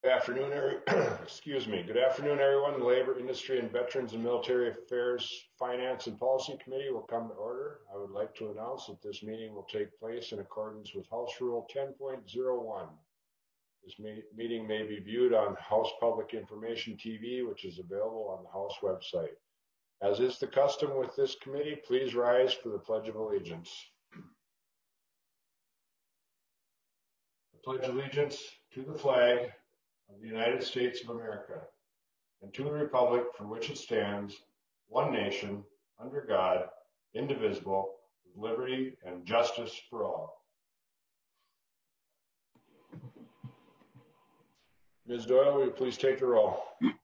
Good afternoon, excuse me. Good afternoon, everyone. The Labor, Industry, and Veterans and Military Affairs Finance and Policy Committee will come to order. I would like to announce that this meeting will take place in accordance with House Rule 10.01. This meeting may be viewed on House Public Information TV, which is available on the House website. As is the custom with this committee, please rise for the Pledge of Allegiance. I pledge allegiance to the flag of the United States of America, and to the republic for which it stands, one nation, under God, indivisible, with liberty and justice for all. Ms. Doyle, will you please take the roll?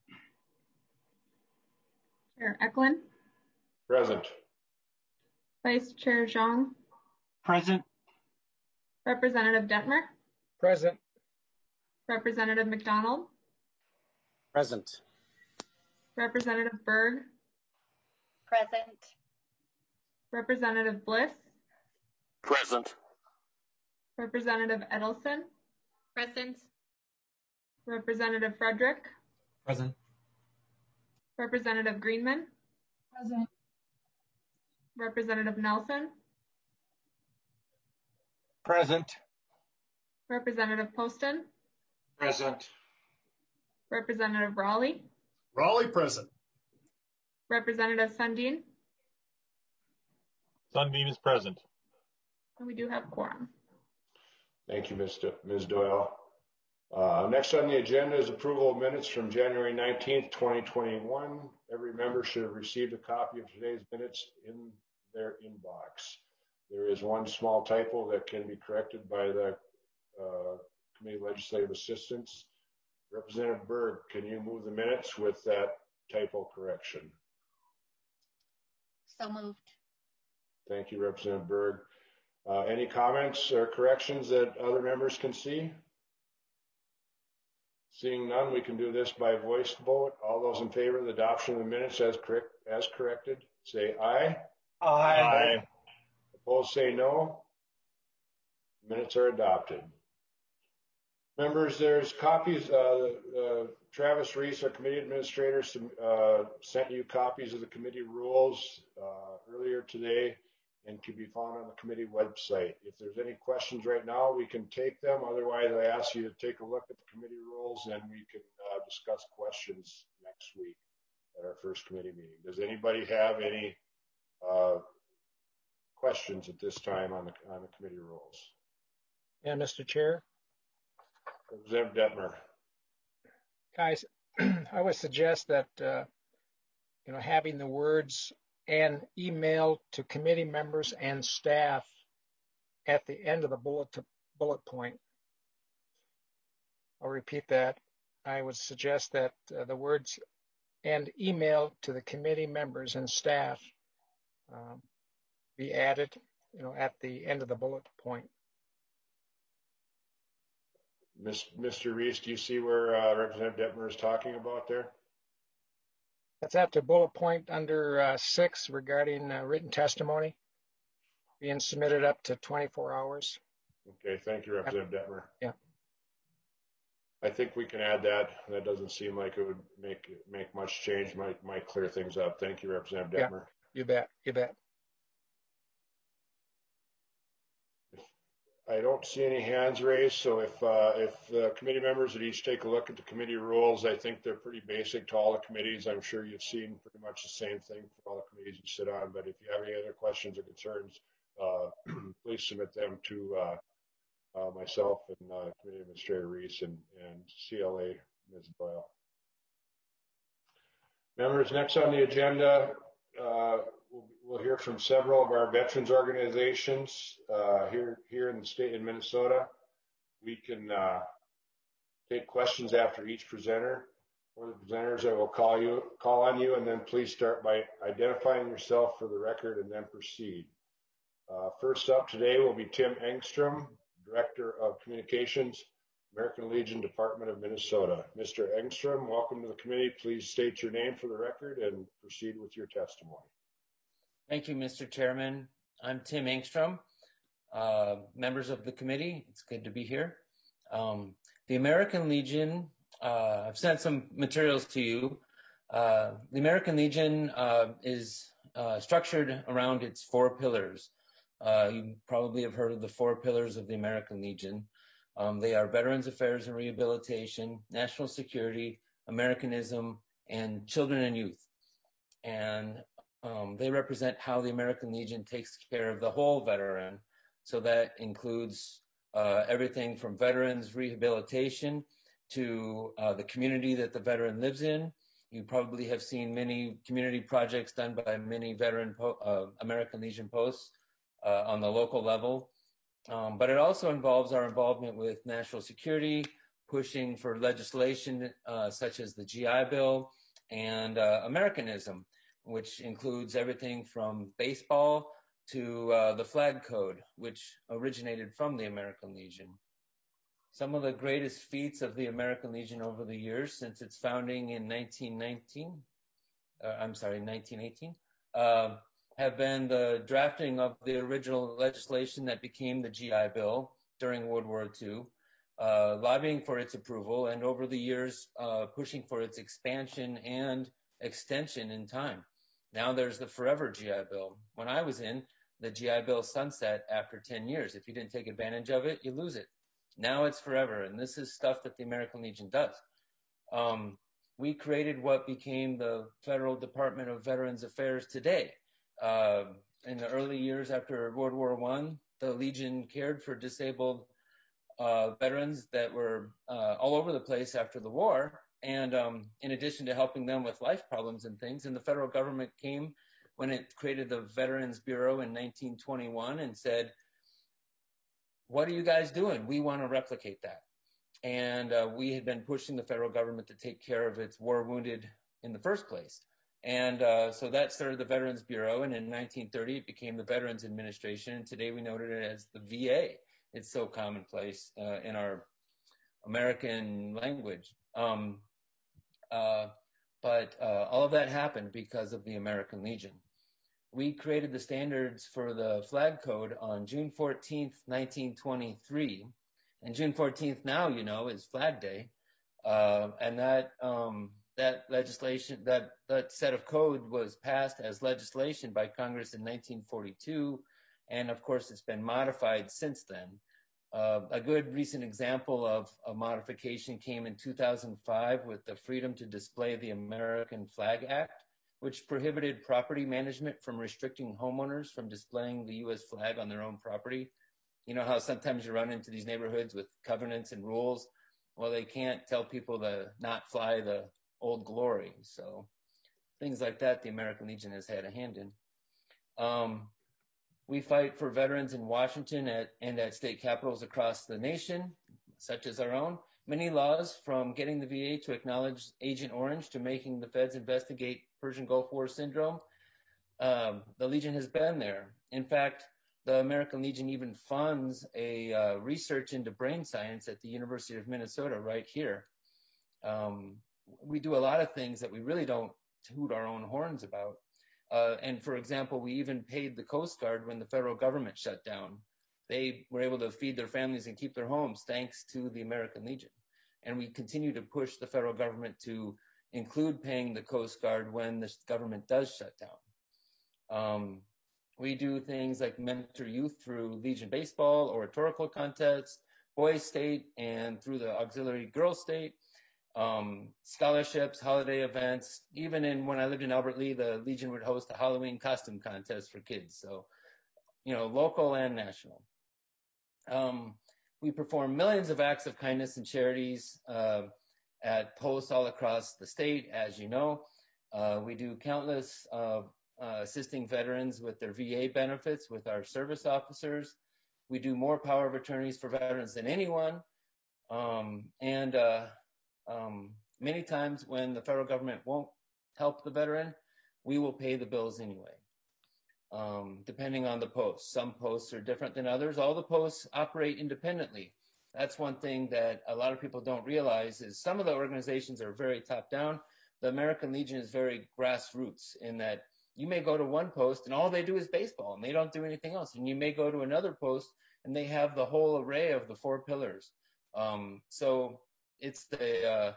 Chair Eklund. Present. Vice Chair Zhang. Present. Representative Detmer. Present. Representative McDonald. Present. Representative Berg. Present. Representative Bliss. Present. Representative Edelson. Present. Representative Frederick. Present. Representative Greenman. Present. Representative Nelson. Present. Representative Poston. Present. Representative Raleigh. Raleigh present. Representative Sundin. Sunbeam is present. And we do have quorum. Thank you, Ms. Doyle. Next on the agenda is approval of minutes from January 19th, 2021. Every member should have received a copy of today's minutes in their inbox. There is one small typo that can be corrected by the Committee Legislative Assistants. Representative Berg, can you move the minutes with that typo correction? So moved. Thank you, Representative Berg. Any comments or corrections that other members can see? Seeing none, we can do this by voice vote. All those in favor of the adoption of the minutes as corrected, say aye. Aye. Opposed, say no. Minutes are adopted. Members, there's copies. Travis Reese, our committee administrator, sent you copies of the committee rules earlier today and can be found on the committee website. If there's any questions right now, we can take them. Otherwise, I ask you to take a look at the committee rules and we can discuss questions next week at our first committee meeting. Does anybody have any questions at this time on the committee rules? Yeah, Mr. Chair. Representative Detmer. Guys, I would suggest that having the words "and email to committee members and staff" at the end of the bullet point. I'll repeat that. I would suggest that the words "and email to the committee members and staff" be added, at the end of the bullet point. Mr. Reese, do you see where Representative Detmer is talking about there? That's after bullet point under 6 regarding written testimony being submitted up to 24 hours. Okay, thank you, Representative Detmer. Yeah. I think we can add that. That doesn't seem like it would make much change. Might clear things up. Thank you, Representative Detmer. You bet. You bet. I don't see any hands raised, so if the committee members would each take a look at the committee rules, I think they're pretty basic to all the committees. I'm sure you've seen pretty much the same thing for all the committees you sit on, but if you have any other questions or concerns, please submit them to myself and Committee Administrator Reese and CLA, Ms. Boyle. Members, next on the agenda, we'll hear from several of our veterans organizations here in the state in Minnesota. We can take questions after each presenter or the presenters. I will call on you, and then please start by identifying yourself for the record and then proceed. First up today will be Tim Engstrom, Director of Communications, American Legion Department of Minnesota. Mr. Engstrom, welcome to the committee. Please state your name for the record and proceed with your testimony. Thank you, Mr. Chairman. I'm Tim Engstrom. Members of the committee, it's good to be here. The American Legion I've sent some materials to you. The American Legion is structured around its 4 pillars. You probably have heard of the 4 pillars of the American Legion. They are Veterans Affairs and Rehabilitation, National Security, Americanism, and Children and Youth. And they represent how the American Legion takes care of the whole veteran. So that includes everything from veterans rehabilitation to the community that the veteran lives in. You probably have seen many community projects done by many veteran American Legion posts on the local level. But it also involves our involvement with national security, pushing for legislation such as the GI Bill and Americanism, which includes everything from baseball to the flag code, which originated from the American Legion. Some of the greatest feats of the American Legion over the years since its founding in 1918, have been the drafting of the original legislation that became the GI Bill during World War II, lobbying for its approval, and over the years pushing for its expansion and extension in time. Now there's the Forever GI Bill. When I was in, the GI Bill sunset after 10 years. If you didn't take advantage of it, you lose it. Now it's forever, and this is stuff that the American Legion does. We created what became the Federal Department of Veterans Affairs today. In the early years after World War I, the Legion cared for disabled veterans that were all over the place after the war. And in addition to helping them with life problems and things, and the federal government came when it created the Veterans Bureau in 1921 and said, what are you guys doing? We want to replicate that. And we had been pushing the federal government to take care of its war wounded in the first place. And so that started the Veterans Bureau. And in 1930, it became the Veterans Administration. And today we know it as the VA. It's so commonplace in our American language. But all of that happened because of the American Legion. We created the standards for the flag code on June 14th, 1923. And June 14th now, you know, is Flag Day. And that legislation, that set of code was passed as legislation by Congress in 1942. And of course, it's been modified since then. A good recent example of a modification came in 2005 with the Freedom to Display the American Flag Act, which prohibited property management from restricting homeowners from displaying the U.S. flag on their own property. You know how sometimes you run into these neighborhoods with covenants and rules? Well, they can't tell people to not fly the Old Glory. So things like that, the American Legion has had a hand in. We fight for veterans in Washington and at state capitals across the nation, such as our own. Many laws, from getting the VA to acknowledge Agent Orange to making the feds investigate Persian Gulf War syndrome, the Legion has been there. In fact, the American Legion even funds a research into brain science at the University of Minnesota right here. We do a lot of things that we really don't toot our own horns about. And for example, we even paid the Coast Guard when the federal government shut down. They were able to feed their families and keep their homes thanks to the American Legion. And we continue to push the federal government to include paying the Coast Guard when the government does shut down. We do things like mentor youth through Legion Baseball, oratorical contests, Boys State, and through the Auxiliary Girls State, scholarships, holiday events. Even when I lived in Albert Lea, the Legion would host a Halloween costume contest for kids. So, you know, local and national. We perform millions of acts of kindness and charities at posts all across the state, as you know. We do countless assisting veterans with their VA benefits with our service officers. We do more power of attorneys for veterans than anyone. Many times when the federal government won't help the veteran, we will pay the bills anyway, depending on the post. Some posts are different than others. All the posts operate independently. That's one thing that a lot of people don't realize is some of the organizations are very top down. The American Legion is very grassroots in that you may go to one post and all they do is baseball and they don't do anything else. And you may go to another post and they have the whole array of the 4 pillars. So it's the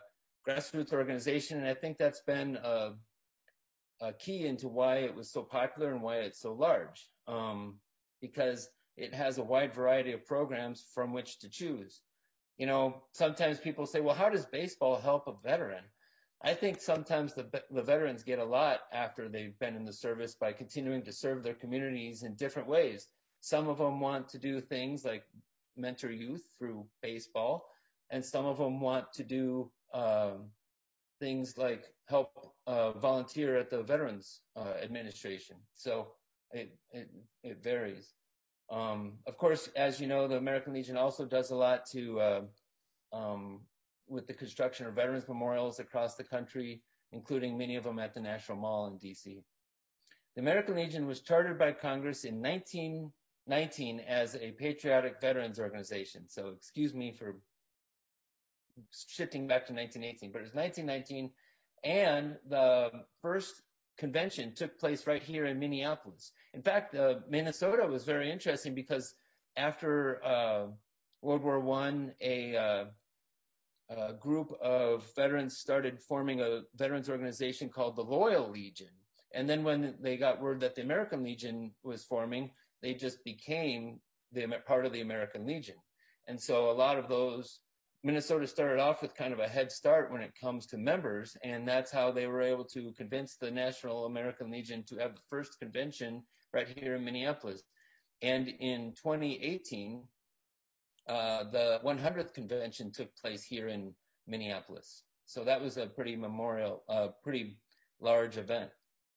grassroots organization, and I think that's been a key into why it was so popular and why it's so large, because it has a wide variety of programs from which to choose. You know, sometimes people say, well, how does baseball help a veteran? I think sometimes the veterans get a lot after they've been in the service by continuing to serve their communities in different ways. Some of them want to do things like mentor youth through baseball, and some of them want to do things like help volunteer at the Veterans Administration. So it varies. Of course, as you know, the American Legion also does a lot to with the construction of veterans memorials across the country, including many of them at the National Mall in DC. The American Legion was chartered by Congress in 1919 as a patriotic veterans organization. So excuse me for shifting back to 1918, but it was 1919, and the first convention took place right here in Minneapolis. In fact, Minnesota was very interesting because after World War I, a group of veterans started forming a veterans organization called the Loyal Legion. And then when they got word that the American Legion was forming, they just became part of the American Legion. And so a lot of those, Minnesota started off with kind of a head start when it comes to members, and that's how they were able to convince the National American Legion to have the first convention right here in Minneapolis. And in 2018, the 100th convention took place here in Minneapolis. So that was a pretty pretty large event.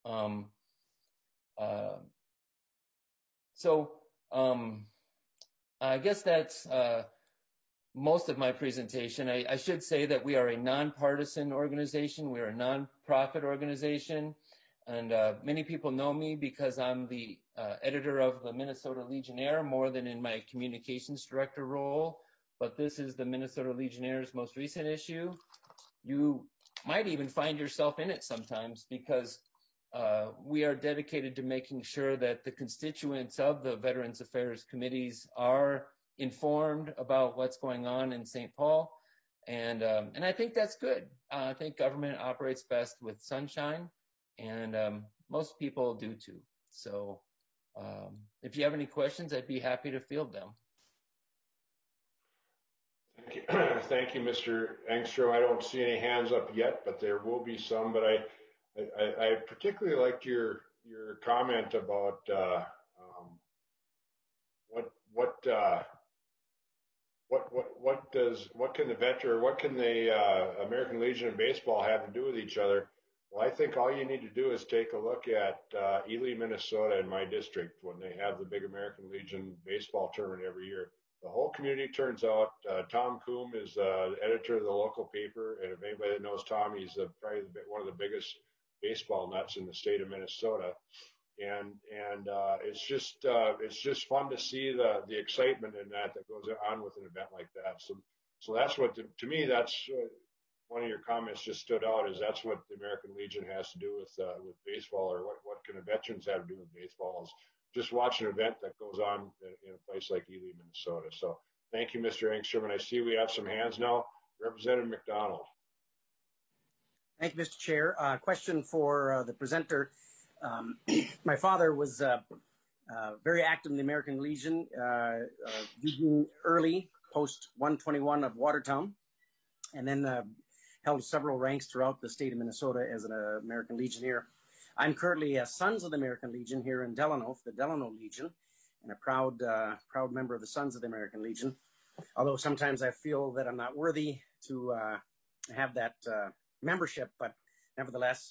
I guess that's most of my presentation. I should say that we are a nonpartisan organization. We are a nonprofit organization. And many people know me because I'm the editor of the Minnesota Legionnaire more than in my communications director role. But this is the Minnesota Legionnaire's most recent issue. You might even find yourself in it sometimes because we are dedicated to making sure that the constituents of the Veterans Affairs committees are informed about what's going on in St. Paul. And I think that's good. I think government operates best with sunshine. And most people do too. So if you have any questions, I'd be happy to field them. Thank you. Thank you, Mr. Engstrom. I don't see any hands up yet, but there will be some. But I particularly liked your comment about what can the veteran, or what can the American Legion and baseball have to do with each other? Well, I think all you need to do is take a look at Ely, Minnesota, in my district, when they have the big American Legion baseball tournament every year. The whole community turns out. Tom Coombe is the editor of the local paper, and if anybody that knows Tom, he's probably one of the biggest baseball nuts in the state of Minnesota. And it's just fun to see the excitement in that goes on with an event like that. So that's what to me that's. One of your comments just stood out, is that's what the American Legion has to do with baseball, or what can the veterans have to do with baseball, is just watch an event that goes on in a place like Ely, Minnesota. So thank you, Mr. Engstrom. And I see we have some hands now. Representative McDonald. Thank you, Mr. Chair. Question for the presenter. My father was very active in the American Legion, early, post 121 of Watertown, and then held several ranks throughout the state of Minnesota as an American Legionnaire. I'm currently a Sons of the American Legion here in Delano, the Delano Legion, and a proud member of the Sons of the American Legion. Although sometimes I feel that I'm not worthy to have that membership, but nevertheless,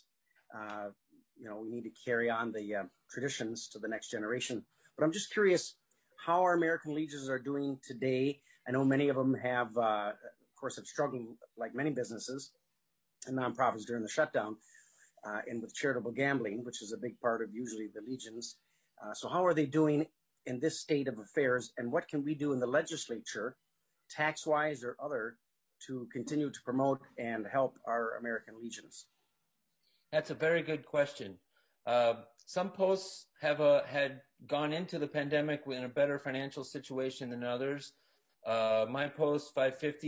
we need to carry on the traditions to the next generation. But I'm just curious how our American Legions are doing today. I know many of them have, of course, have struggled like many businesses and nonprofits during the shutdown, and with charitable gambling, which is a big part of usually the Legions. So how are they doing in this state of affairs, and what can we do in the legislature, tax-wise or other, to continue to promote and help our American Legions? That's a very good question. Some posts have had gone into the pandemic in a better financial situation than others. My post 550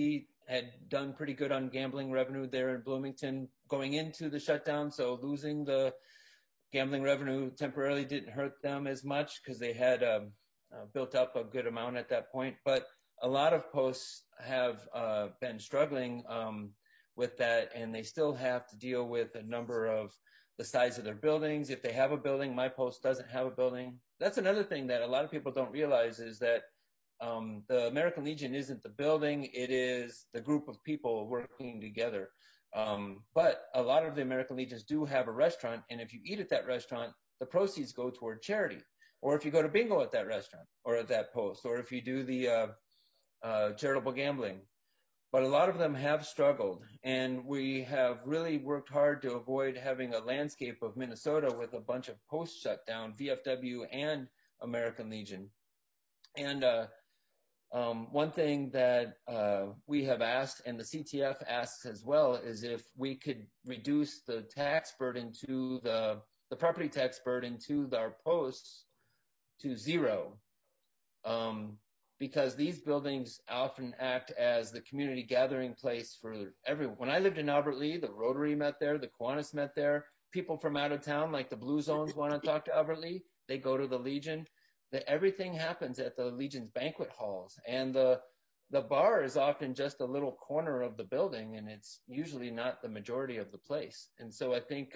had done pretty good on gambling revenue there in Bloomington going into the shutdown. So losing the gambling revenue temporarily didn't hurt them as much because they had built up a good amount at that point. But a lot of posts have been struggling with that, and they still have to deal with a number of the size of their buildings. If they have a building, my post doesn't have a building. That's another thing that a lot of people don't realize is that the American Legion isn't the building, it is the group of people working together. But a lot of the American Legions do have a restaurant, and if you eat at that restaurant, the proceeds go toward charity. Or if you go to bingo at that restaurant or at that post, or if you do the charitable gambling. But a lot of them have struggled, and we have really worked hard to avoid having a landscape of Minnesota with a bunch of posts shut down, VFW and American Legion. And one thing that we have asked, and the CTF asks as well, is if we could reduce the tax burden to the property tax burden to our posts to zero. Because these buildings often act as the community gathering place for everyone. When I lived in Albert Lea, the Rotary met there, the Kiwanis met there. People from out of town, like the Blue Zones, want to talk to Albert Lea. They go to the Legion. Everything happens at the Legion's banquet halls. And the bar is often just a little corner of the building, and it's usually not the majority of the place. And so I think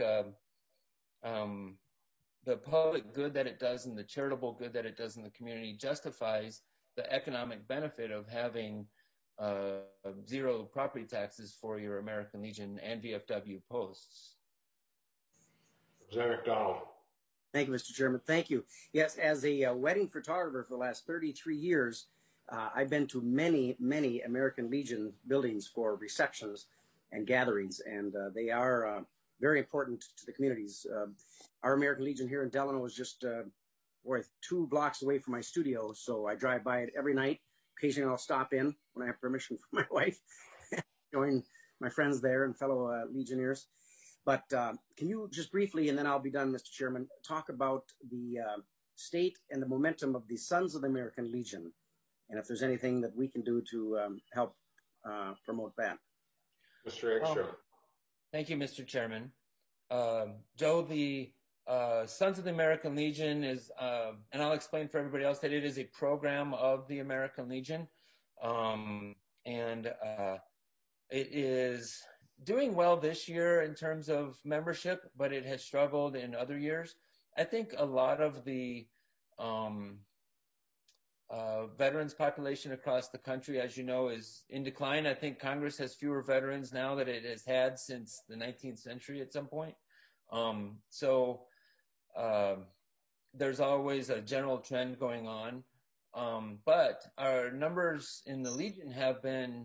the public good that it does and the charitable good that it does in the community justifies the economic benefit of having zero property taxes for your American Legion and VFW posts. Representative McDonald. Thank you, Mr. Chairman. Thank you. Yes, as a wedding photographer for the last 33 years, I've been to many, many American Legion buildings for receptions and gatherings, and they are very important to the communities. Our American Legion here in Delano is just 2 blocks away from my studio, so I drive by it every night. Occasionally I'll stop in when I have permission from my wife, join my friends there and fellow Legionnaires. But can you just briefly, and then I'll be done, Mr. Chairman, talk about the state and the momentum of the Sons of the American Legion, and if there's anything that we can do to help promote that. Mr. Engstrom. Thank you, Mr. Chairman. Joe, the Sons of the American Legion is, and I'll explain for everybody else that it is a program of the American Legion. And it is doing well this year in terms of membership, but it has struggled in other years. I think a lot of the veterans population across the country, as you know, is in decline. I think Congress has fewer veterans now than it has had since the 19th century at some point. There's always a general trend going on. But our numbers in the Legion have been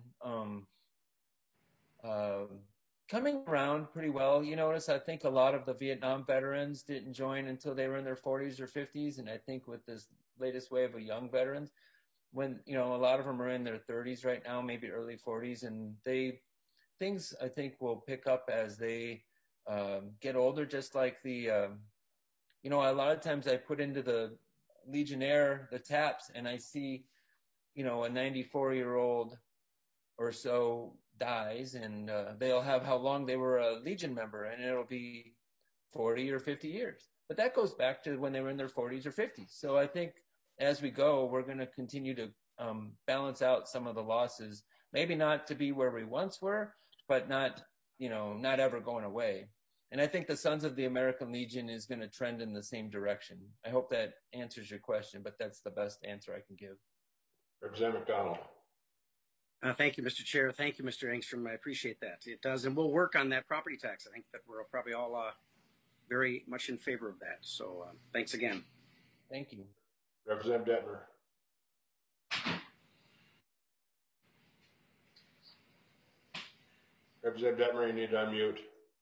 coming around pretty well. You notice, I think a lot of the Vietnam veterans didn't join until they were in their 40s or 50s. And I think with this latest wave of young veterans, when, you know, a lot of them are in their 30s right now, maybe early 40s, and things I think will pick up as they get older, just like the, you know, a lot of times I put into the Legionnaire, the taps, and I see, you know, a 94-year-old or so dies, and they'll have how long they were a Legion member, and it'll be 40 or 50 years. But that goes back to when they were in their 40s or 50s. So I think as we go, we're going to continue to balance out some of the losses, maybe not to be where we once were, but not, you know, not ever going away. And I think the Sons of the American Legion is going to trend in the same direction. I hope that answers your question, but that's the best answer I can give. Representative McDonald. Thank you, Mr. Chair. Thank you, Mr. Engstrom. I appreciate that. It does, and we'll work on that property tax. I think that we're probably all very much in favor of that. So thanks again. Thank you. Representative Detmer. Representative Detmer, you need to unmute.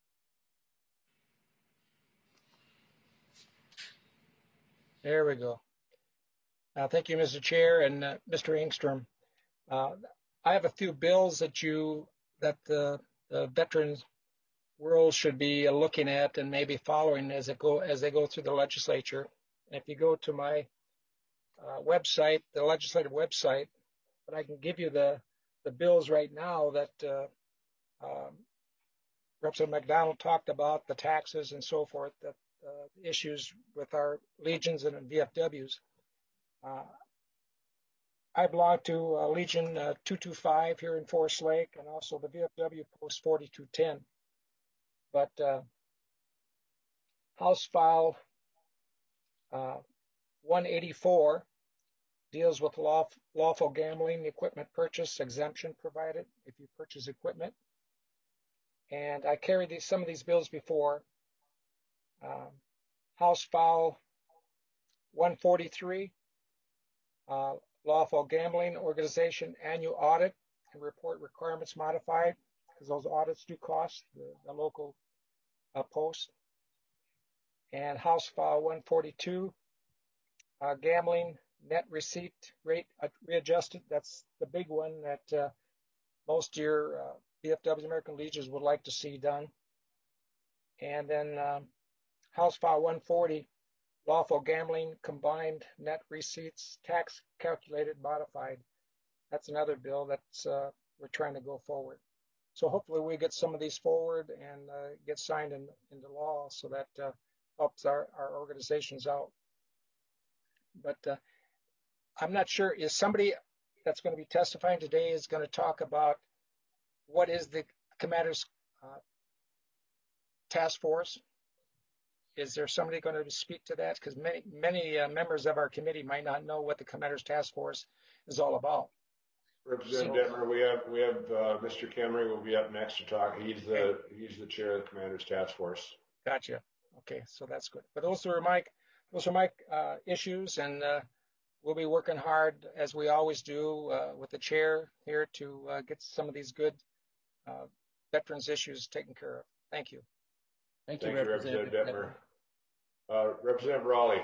There we go. Thank you, Mr. Chair and Mr. Engstrom. I have a few bills that the veterans world should be looking at and maybe following as they go through the legislature. And if you go to my website, the legislative website, but I can give you the the bills right now that Representative McDonald talked about, the taxes and so forth, that issues with our legions and VFWs. I belong to Legion 225 here in Forest Lake and also the VFW Post 4210. But House File 184 deals with lawful gambling equipment purchase exemption provided if you purchase equipment. And I carried some of these bills before. House File 143, lawful gambling organization annual audit and report requirements modified, because those audits do cost the local post. And House File 142, gambling net receipt rate readjusted. That's the big one that most of your VFWs, American Legions, would like to see done. And then House File 140, lawful gambling combined net receipts tax calculated modified. That's another bill that's we're trying to go forward. So hopefully we get some of these forward and get signed into law, so that helps our organizations out. But I'm not sure, is somebody that's going to be testifying today is going to talk about what is the Commander's task force? Is there somebody going to speak to that? Because many members of our committee might not know what the Commander's task force is all about. Representative Detmer, we have Mr. Kemmery will be up next to talk. He's the chair of the Commander's task force. Gotcha. Okay, so that's good. But those are my issues, and we'll be working hard, as we always do, with the chair here to get some of these good veterans issues taken care of. Thank you. Thank you, Representative Detmer. Representative Raleigh.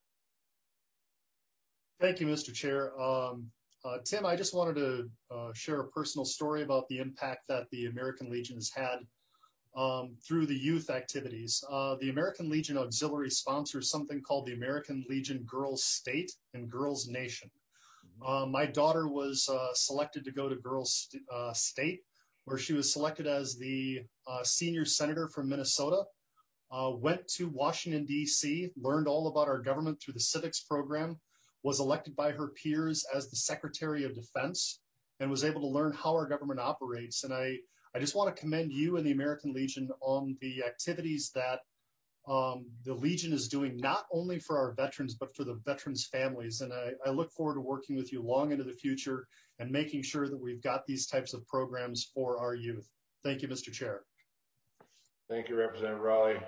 Thank you, Mr. Chair. Tim, I just wanted to share a personal story about the impact that the American Legion has had through the youth activities. The American Legion Auxiliary sponsors something called the American Legion Girls State and Girls Nation. My daughter was selected to go to Girls State, where she was selected as the senior senator from Minnesota, went to Washington, D.C., learned all about our government through the civics program, was elected by her peers as the Secretary of Defense, and was able to learn how our government operates. And I just want to commend you and the American Legion on the activities that the Legion is doing, not only for our veterans, but for the veterans' families. And I look forward to working with you long into the future and making sure that we've got these types of programs for our youth. Thank you, Mr. Chair. Thank you, Representative Raleigh.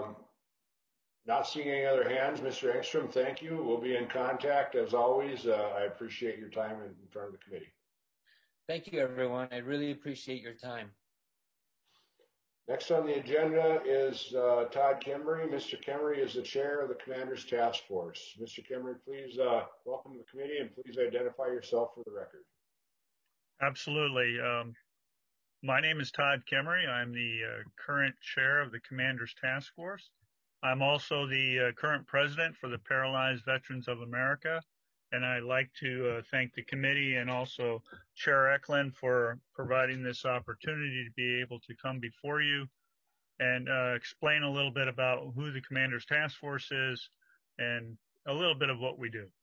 Not seeing any other hands. Mr. Engstrom, thank you. We'll be in contact as always. I appreciate your time in front of the committee. Thank you, everyone. I really appreciate your time. Next on the agenda is Todd Kemmery. Mr. Kemmery is the chair of the Commander's Task Force. Mr. Kemmery, please welcome to the committee, and please identify yourself for the record. Absolutely. My name is Todd Kemmery. I'm the current chair of the Commander's Task Force. I'm also the current president for the Paralyzed Veterans of America. And I'd like to thank the committee and also Chair Eklund for providing this opportunity to be able to come before you and explain a little bit about who the Commander's Task Force is and a little bit of what we do.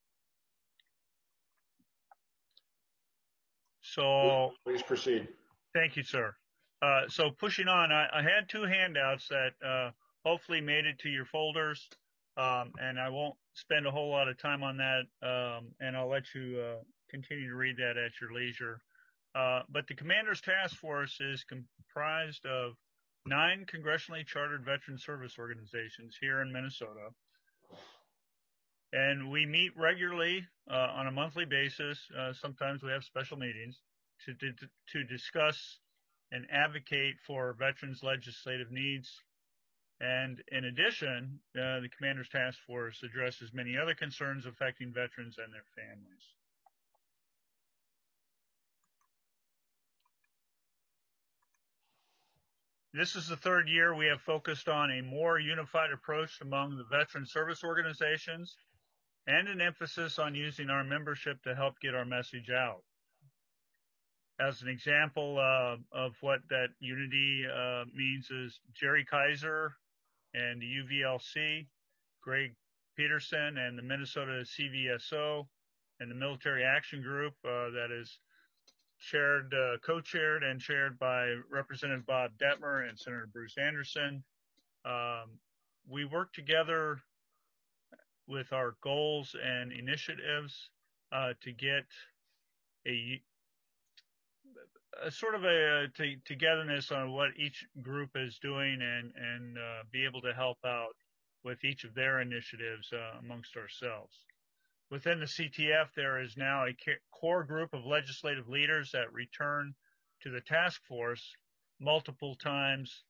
So please proceed. Thank you, sir. So pushing on, I had two handouts that hopefully made it to your folders, and I won't spend a whole lot of time on that, and I'll let you continue to read that at your leisure. But the Commander's Task Force is comprised of 9 congressionally chartered veteran service organizations here in Minnesota. And we meet regularly on a monthly basis. Sometimes we have special meetings to discuss and advocate for veterans' legislative needs. And in addition, the Commander's Task Force addresses many other concerns affecting veterans and their families. This is the 3rd year we have focused on a more unified approach among the veteran service organizations and an emphasis on using our membership to help get our message out. As an example of what that unity means is Jerry Kaiser and the UVLC, Greg Peterson and the Minnesota CVSO, and the Military Action Group that is chaired, co-chaired and chaired by Representative Bob Detmer and Senator Bruce Anderson. We work together with our goals and initiatives to get a sort of a togetherness on what each group is doing and be able to help out with each of their initiatives amongst ourselves. Within the CTF, there is now a core group of legislative leaders that return to the task force multiple times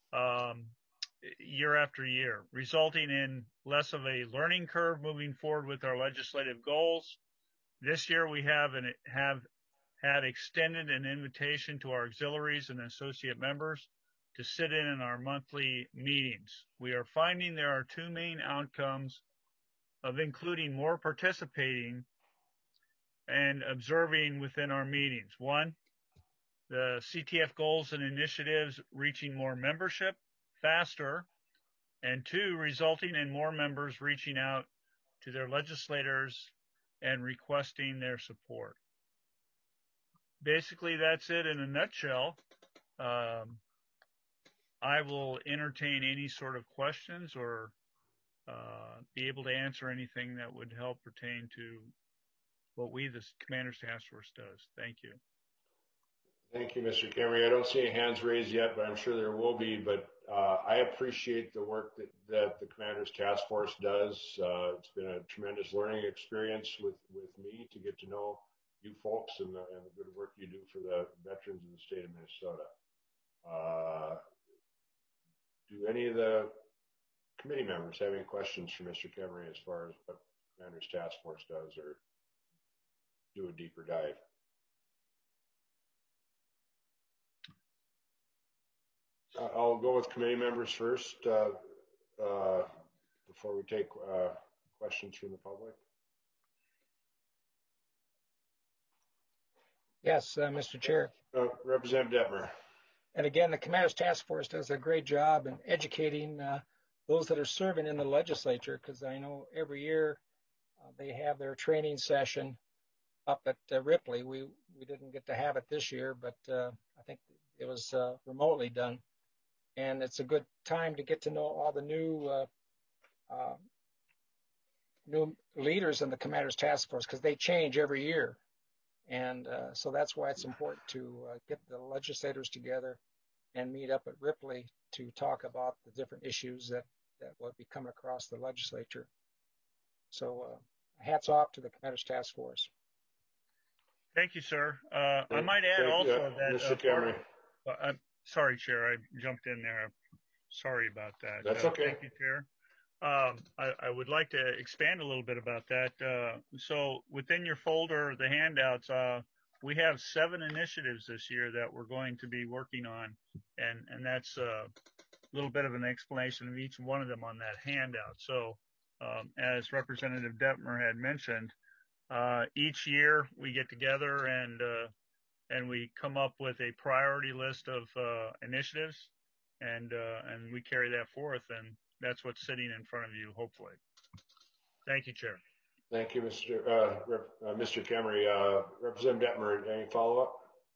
year after year, resulting in less of a learning curve moving forward with our legislative goals. This year, we have had extended an invitation to our auxiliaries and associate members to sit in our monthly meetings. We are finding there are two main outcomes of including more participating and observing within our meetings. One, the CTF goals and initiatives reaching more membership faster, and two, resulting in more members reaching out to their legislators and requesting their support. Basically, that's it in a nutshell. I will entertain any sort of questions or be able to answer anything that would help pertain to what we, the Commander's Task Force, does. Thank you. Thank you, Mr. Camry. I don't see any hands raised yet, but I'm sure there will be. But I appreciate the work that the Commander's Task Force does. It's been a tremendous learning experience with me to get to know you folks and the good work you do for the veterans in the state of Minnesota. Do any of the committee members have any questions for Mr. Camry as far as what Commander's Task Force does, or do a deeper dive? I'll go with committee members first before we take questions from the public. Yes, Mr. Chair. Representative Detmer. And again, the Commander's Task Force does a great job in educating those that are serving in the legislature, because I know every year they have their training session up at Ripley. We didn't get to have it this year, but I think it was remotely done. And it's a good time to get to know all the new leaders in the Commander's Task Force, because they change every year. And so that's why it's important to get the legislators together and meet up at Ripley to talk about the different issues that will be coming across the legislature. So hats off to the Commander's Task Force. Thank you, sir. I might add also that Mr. Camry. I'm sorry, Chair, I jumped in there. Sorry about that. That's okay. Thank you, Chair. I would like to expand a little bit about that. So within your folder, the handouts, we have 7 initiatives this year that we're going to be working on, and that's a little bit of an explanation of each one of them on that handout. So as Representative Detmer had mentioned, each year we get together and we come up with a priority list of initiatives, and we carry that forth, and that's what's sitting in front of you, hopefully. Thank you, Chair. Thank you, Mr. Camry. Representative Detmer, any follow-up?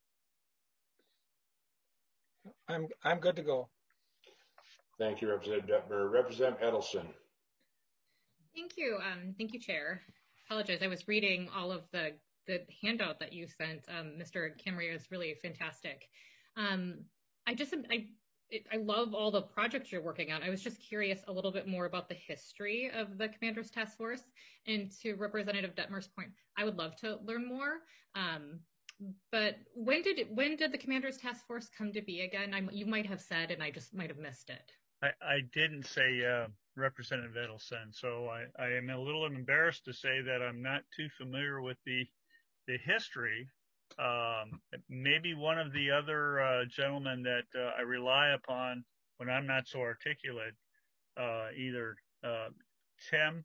I'm good to go. Thank you, Representative Detmer. Representative Edelson. Thank you. Thank you, Chair. Apologize. I was reading all of the handout that you sent. Mr. Camry is really fantastic. I love all the projects you're working on. I was just curious a little bit more about the history of the Commander's Task Force. And to Representative Detmer's point, I would love to learn more. But when did the Commander's Task Force come to be again? You might have said, and I just might have missed it. I didn't say Representative Edelson, so I am a little embarrassed to say that I'm not too familiar with the history. Maybe one of the other gentlemen that I rely upon when I'm not so articulate, either Tim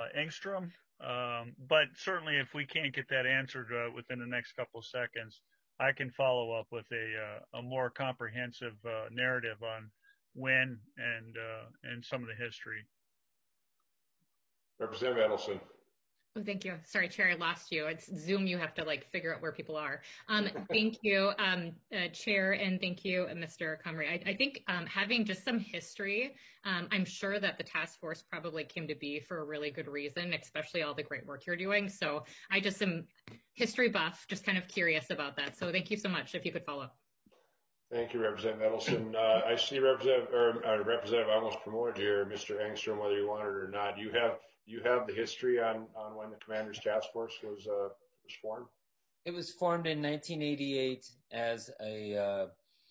Engstrom, but certainly if we can't get that answered within the next couple of seconds, I can follow up with a more comprehensive narrative on when and some of the history. Representative Edelson. Oh, thank you. Sorry, Chair, I lost you. It's Zoom. You have to figure out where people are. Thank you, Chair, and thank you, Mr. Comrie. I think having just some history, I'm sure that the task force probably came to be for a really good reason, especially all the great work you're doing. So I just am history buff, just kind of curious about that. So thank you so much. If you could follow up. Thank you, Representative Edelson. I see Representative almost promoted here, Mr. Engstrom, whether you want it or not. You have the history on when the Commander's Task Force was formed? It was formed in 1988 as a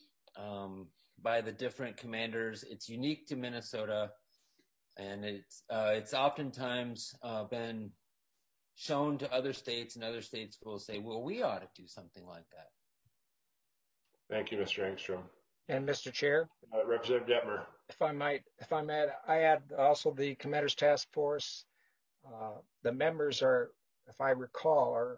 by the different commanders. It's unique to Minnesota, and it's oftentimes been shown to other states, and other states will say, well, we ought to do something like that. Thank you, Mr. Engstrom. And Mr. Chair, Representative Detmer. if I might add also the Commander's Task Force. The members are, if I recall,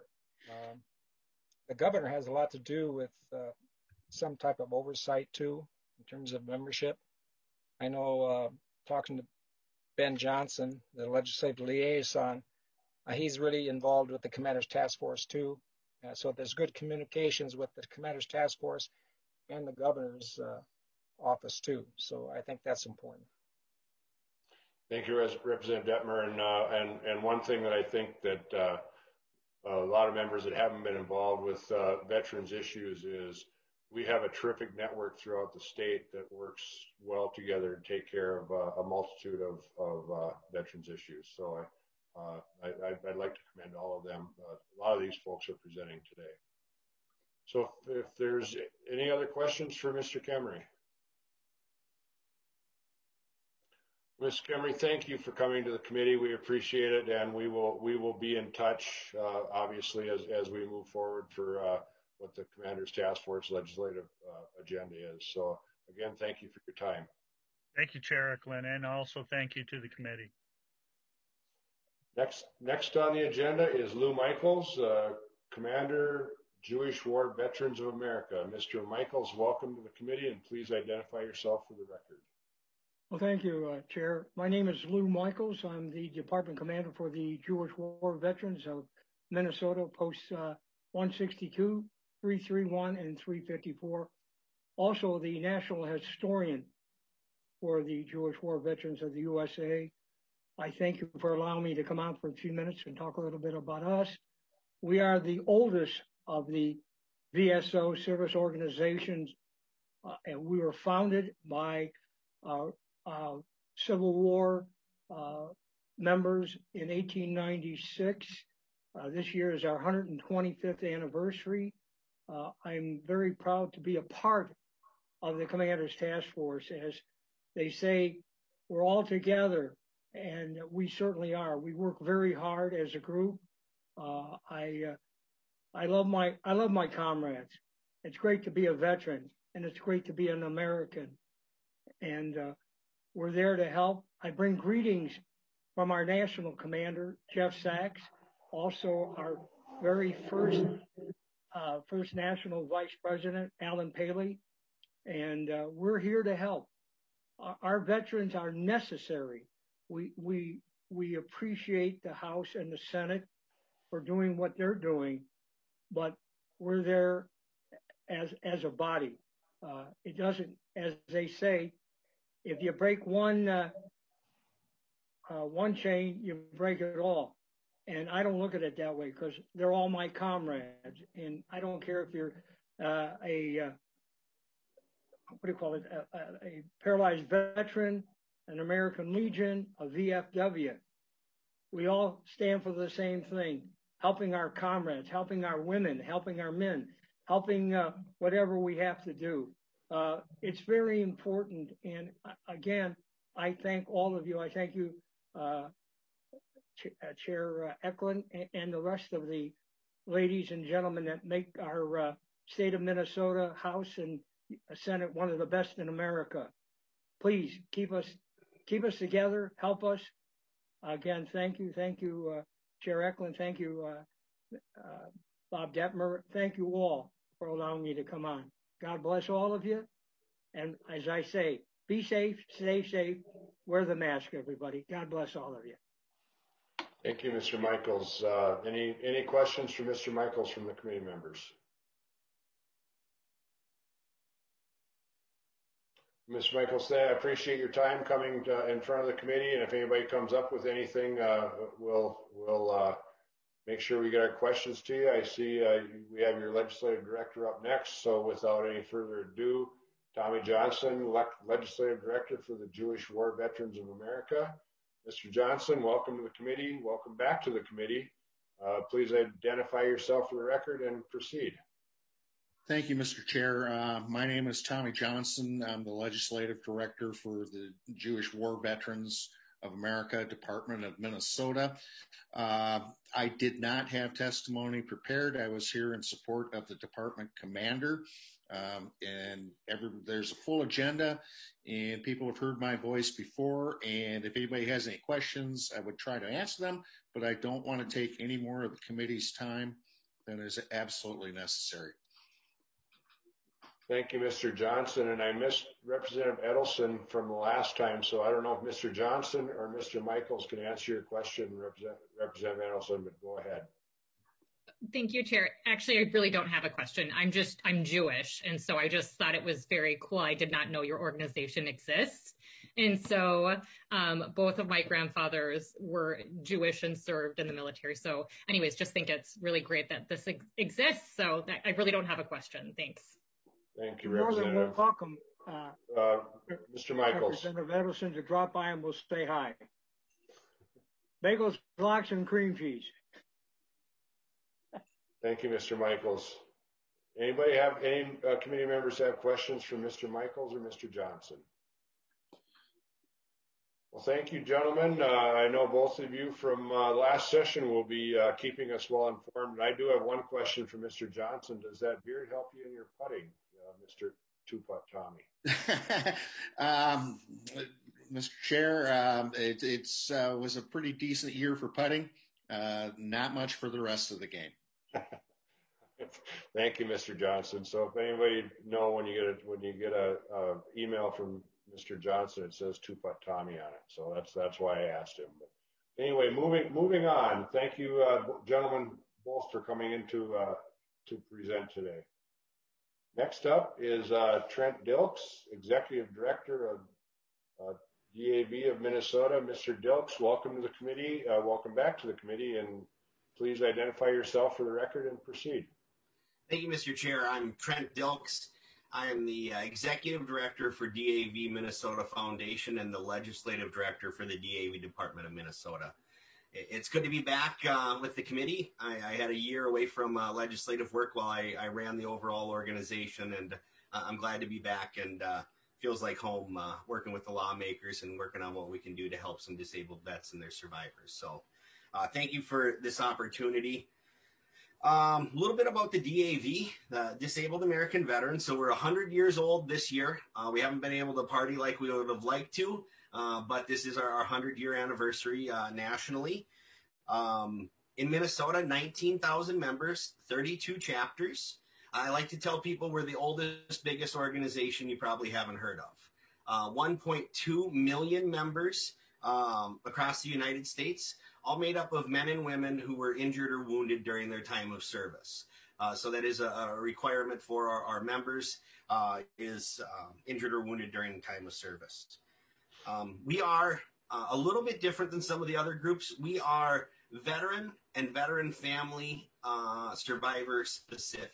the governor has a lot to do with some type of oversight too, in terms of membership. I know talking to Ben Johnson, the legislative liaison, he's really involved with the Commander's Task Force too. So there's good communications with the Commander's Task Force and the governor's office too. So I think that's important. Thank you, Representative Detmer. And one thing that I think that a lot of members that haven't been involved with veterans issues is we have a terrific network throughout the state that works well together to take care of a multitude of veterans issues. So I'd like to commend all of them. A lot of these folks are presenting today. So if there's any other questions for Mr. Kemmery. Ms. Kemmery, thank you for coming to the committee. We appreciate it, and we will be in touch, obviously, as we move forward for what the Commander's Task Force legislative agenda is. So, again, thank you for your time. Thank you, Chair Eklund, and also thank you to the committee. Next on the agenda is Lou Michaels, Commander, Jewish War Veterans of America. Mr. Michaels, welcome to the committee, and please identify yourself for the record. Well, thank you, Chair. My name is Lou Michaels. I'm the Department Commander for the Jewish War Veterans of Minnesota, Posts 162, 331, and 354. Also, the National Historian for the Jewish War Veterans of the USA. I thank you for allowing me to come out for a few minutes and talk a little bit about us. We are the oldest of the VSO service organizations, and we were founded by Civil War members in 1896. This year is our 125th anniversary. I'm very proud to be a part of the Commander's Task Force. As they say, we're all together, and we certainly are. We work very hard as a group. I love my comrades. It's great to be a veteran, and it's great to be an American. And we're there to help. I bring greetings from our national commander, Jeff Sachs, also our very first national vice president, Alan Paley, and we're here to help. Our veterans are necessary. We appreciate the House and the Senate for doing what they're doing, but we're there as a body. It doesn't, as they say, if you break one chain, you break it all. And I don't look at it that way because they're all my comrades. And I don't care if you're a paralyzed veteran, an American Legion, a VFW. We all stand for the same thing, helping our comrades, helping our women, helping our men, helping whatever we have to do. It's very important. And again, I thank all of you. I thank you, Chair Eklund, and the rest of the ladies and gentlemen that make our state of Minnesota House and Senate one of the best in America. Please keep us together, help us. Again, thank you, Chair Eklund, thank you, Bob Detmer, thank you all. for allowing me to come on. God bless all of you. And as I say, be safe, stay safe, wear the mask, everybody. God bless all of you. Thank you, Mr. Michaels. Any questions for Mr. Michaels from the committee members? Mr. Michaels, I appreciate your time coming in front of the committee, and if anybody comes up with anything, we'll make sure we get our questions to you. I see we have your legislative director up next, so without any further ado, Tommy Johnson, legislative director for the Jewish War Veterans of America. Mr. Johnson, welcome to the committee. Welcome back to the committee. Please identify yourself for the record and proceed. Thank you, Mr. Chair. My name is Tommy Johnson. I'm the legislative director for the Jewish War Veterans of America, Department of Minnesota. I did not have testimony prepared. I was here in support of the department commander. There's a full agenda, and people have heard my voice before, and if anybody has any questions, I would try to answer them, but I don't want to take any more of the committee's time than is absolutely necessary. Thank you, Mr. Johnson, and I missed Representative Edelson from the last time, so I don't know if Mr. Johnson or Mr. Michaels can answer your question, Representative Edelson, but go ahead. Thank you, Chair. Actually, I really don't have a question. I'm Jewish, and so I just thought it was very cool. I did not know your organization exists. And so both of my grandfathers were Jewish and served in the military. So anyways, just think it's really great that this exists. So I really don't have a question. Thanks. Thank you, You're Representative. more than welcome, Mr. Michaels. Representative Edelson, to drop by and we'll say hi. Bagels, lox, and cream cheese. Thank you, Mr. Michaels. Anybody have any committee members have questions for Mr. Michaels or Mr. Johnson? Well, thank you, gentlemen. I know both of you from last session will be keeping us well informed. I do have one question for Mr. Johnson. Does that beard help you in your putting, Mr. Two-Putt Tommy? Mr. Chair, it was a pretty decent year for putting. Not much for the rest of the game. Thank you, Mr. Johnson. So if anybody know when you get a email from Mr. Johnson, it says Two-Putt Tommy on it. So that's why I asked him. But anyway, moving on. Thank you, gentlemen, both for coming in to present today. Next up is Trent Dilks, Executive Director of DAV of Minnesota. Mr. Dilks, welcome to the committee. Welcome back to the committee, and please identify yourself for the record and proceed. Thank you, Mr. Chair. I'm Trent Dilks. I am the Executive Director for DAV Minnesota Foundation and the Legislative Director for the DAV Department of Minnesota. It's good to be back with the committee. I had a year away from legislative work while I ran the overall organization, and I'm glad to be back, and feels like home working with the lawmakers and working on what we can do to help some disabled vets and their survivors. So thank you for this opportunity. A little bit about the DAV, the Disabled American Veterans. So we're 100 years old this year. We haven't been able to party like we would have liked to, but this is our 100-year anniversary nationally. In Minnesota, 19,000 members, 32 chapters. I like to tell people we're the oldest, biggest organization you probably haven't heard of. 1.2 million members across the United States, all made up of men and women who were injured or wounded during their time of service. So that is a requirement for our members is injured or wounded during the time of service. We are a little bit different than some of the other groups. We are veteran and veteran family survivor specific.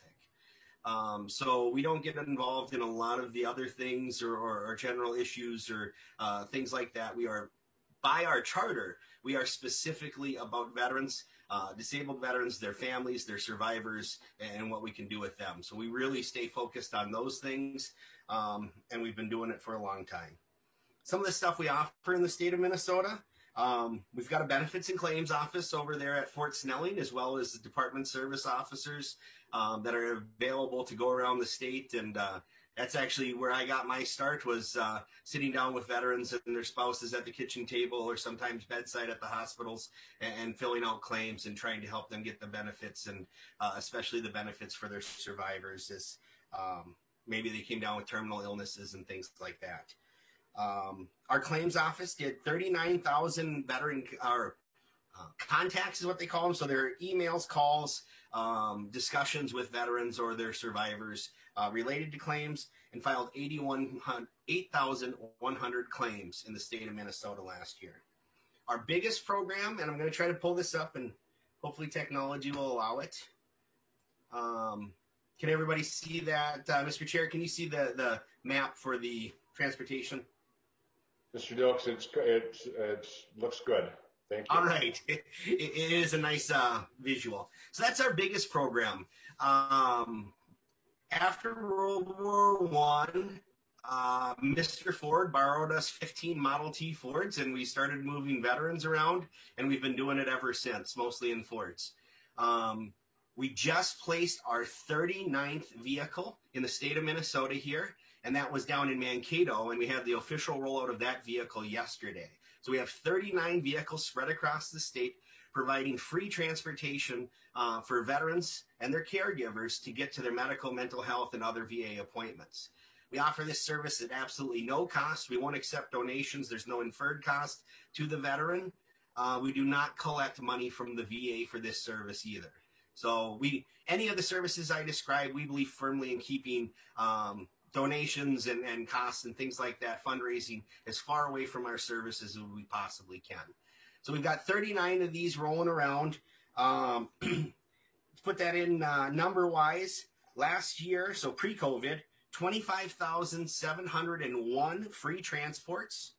So we don't get involved in a lot of the other things or general issues or things like that. We are, by our charter, we are specifically about veterans, disabled veterans, their families, their survivors, and what we can do with them. So we really stay focused on those things, and we've been doing it for a long time. Some of the stuff we offer in the state of Minnesota, we've got a benefits and claims office over there at Fort Snelling, as well as the department service officers that are available to go around the state and That's actually where I got my start, was sitting down with veterans and their spouses at the kitchen table, or sometimes bedside at the hospitals, and filling out claims and trying to help them get the benefits, and especially the benefits for their survivors, as maybe they came down with terminal illnesses and things like that. Our claims office did 39,000 veteran contacts, is what they call them. So they're emails, calls, discussions with veterans or their survivors related to claims, and filed 8,100 claims in the state of Minnesota last year. Our biggest program, and I'm going to try to pull this up, and hopefully technology will allow it. Can everybody see that? Mr. Chair, can you see the map for the transportation? Mr. Dilks, it looks good. Thank you. All right. It is a nice visual. So that's our biggest program. After World War I, Mr. Ford borrowed us 15 Model T Fords, and we started moving veterans around, and we've been doing it ever since, mostly in Fords. We just placed our 39th vehicle in the state of Minnesota here, and that was down in Mankato, and we had the official rollout of that vehicle yesterday. So we have 39 vehicles spread across the state, providing free transportation for veterans and their caregivers to get to their medical, mental health, and other VA appointments. We offer this service at absolutely no cost. We won't accept donations. There's no inferred cost to the veteran. We do not collect money from the VA for this service either. So any of the services I described, we believe firmly in keeping donations and costs and things like that, fundraising, as far away from our services as we possibly can. So we've got 39 of these rolling around. To put that in number-wise, last year, so pre-COVID, 25,701 free transports,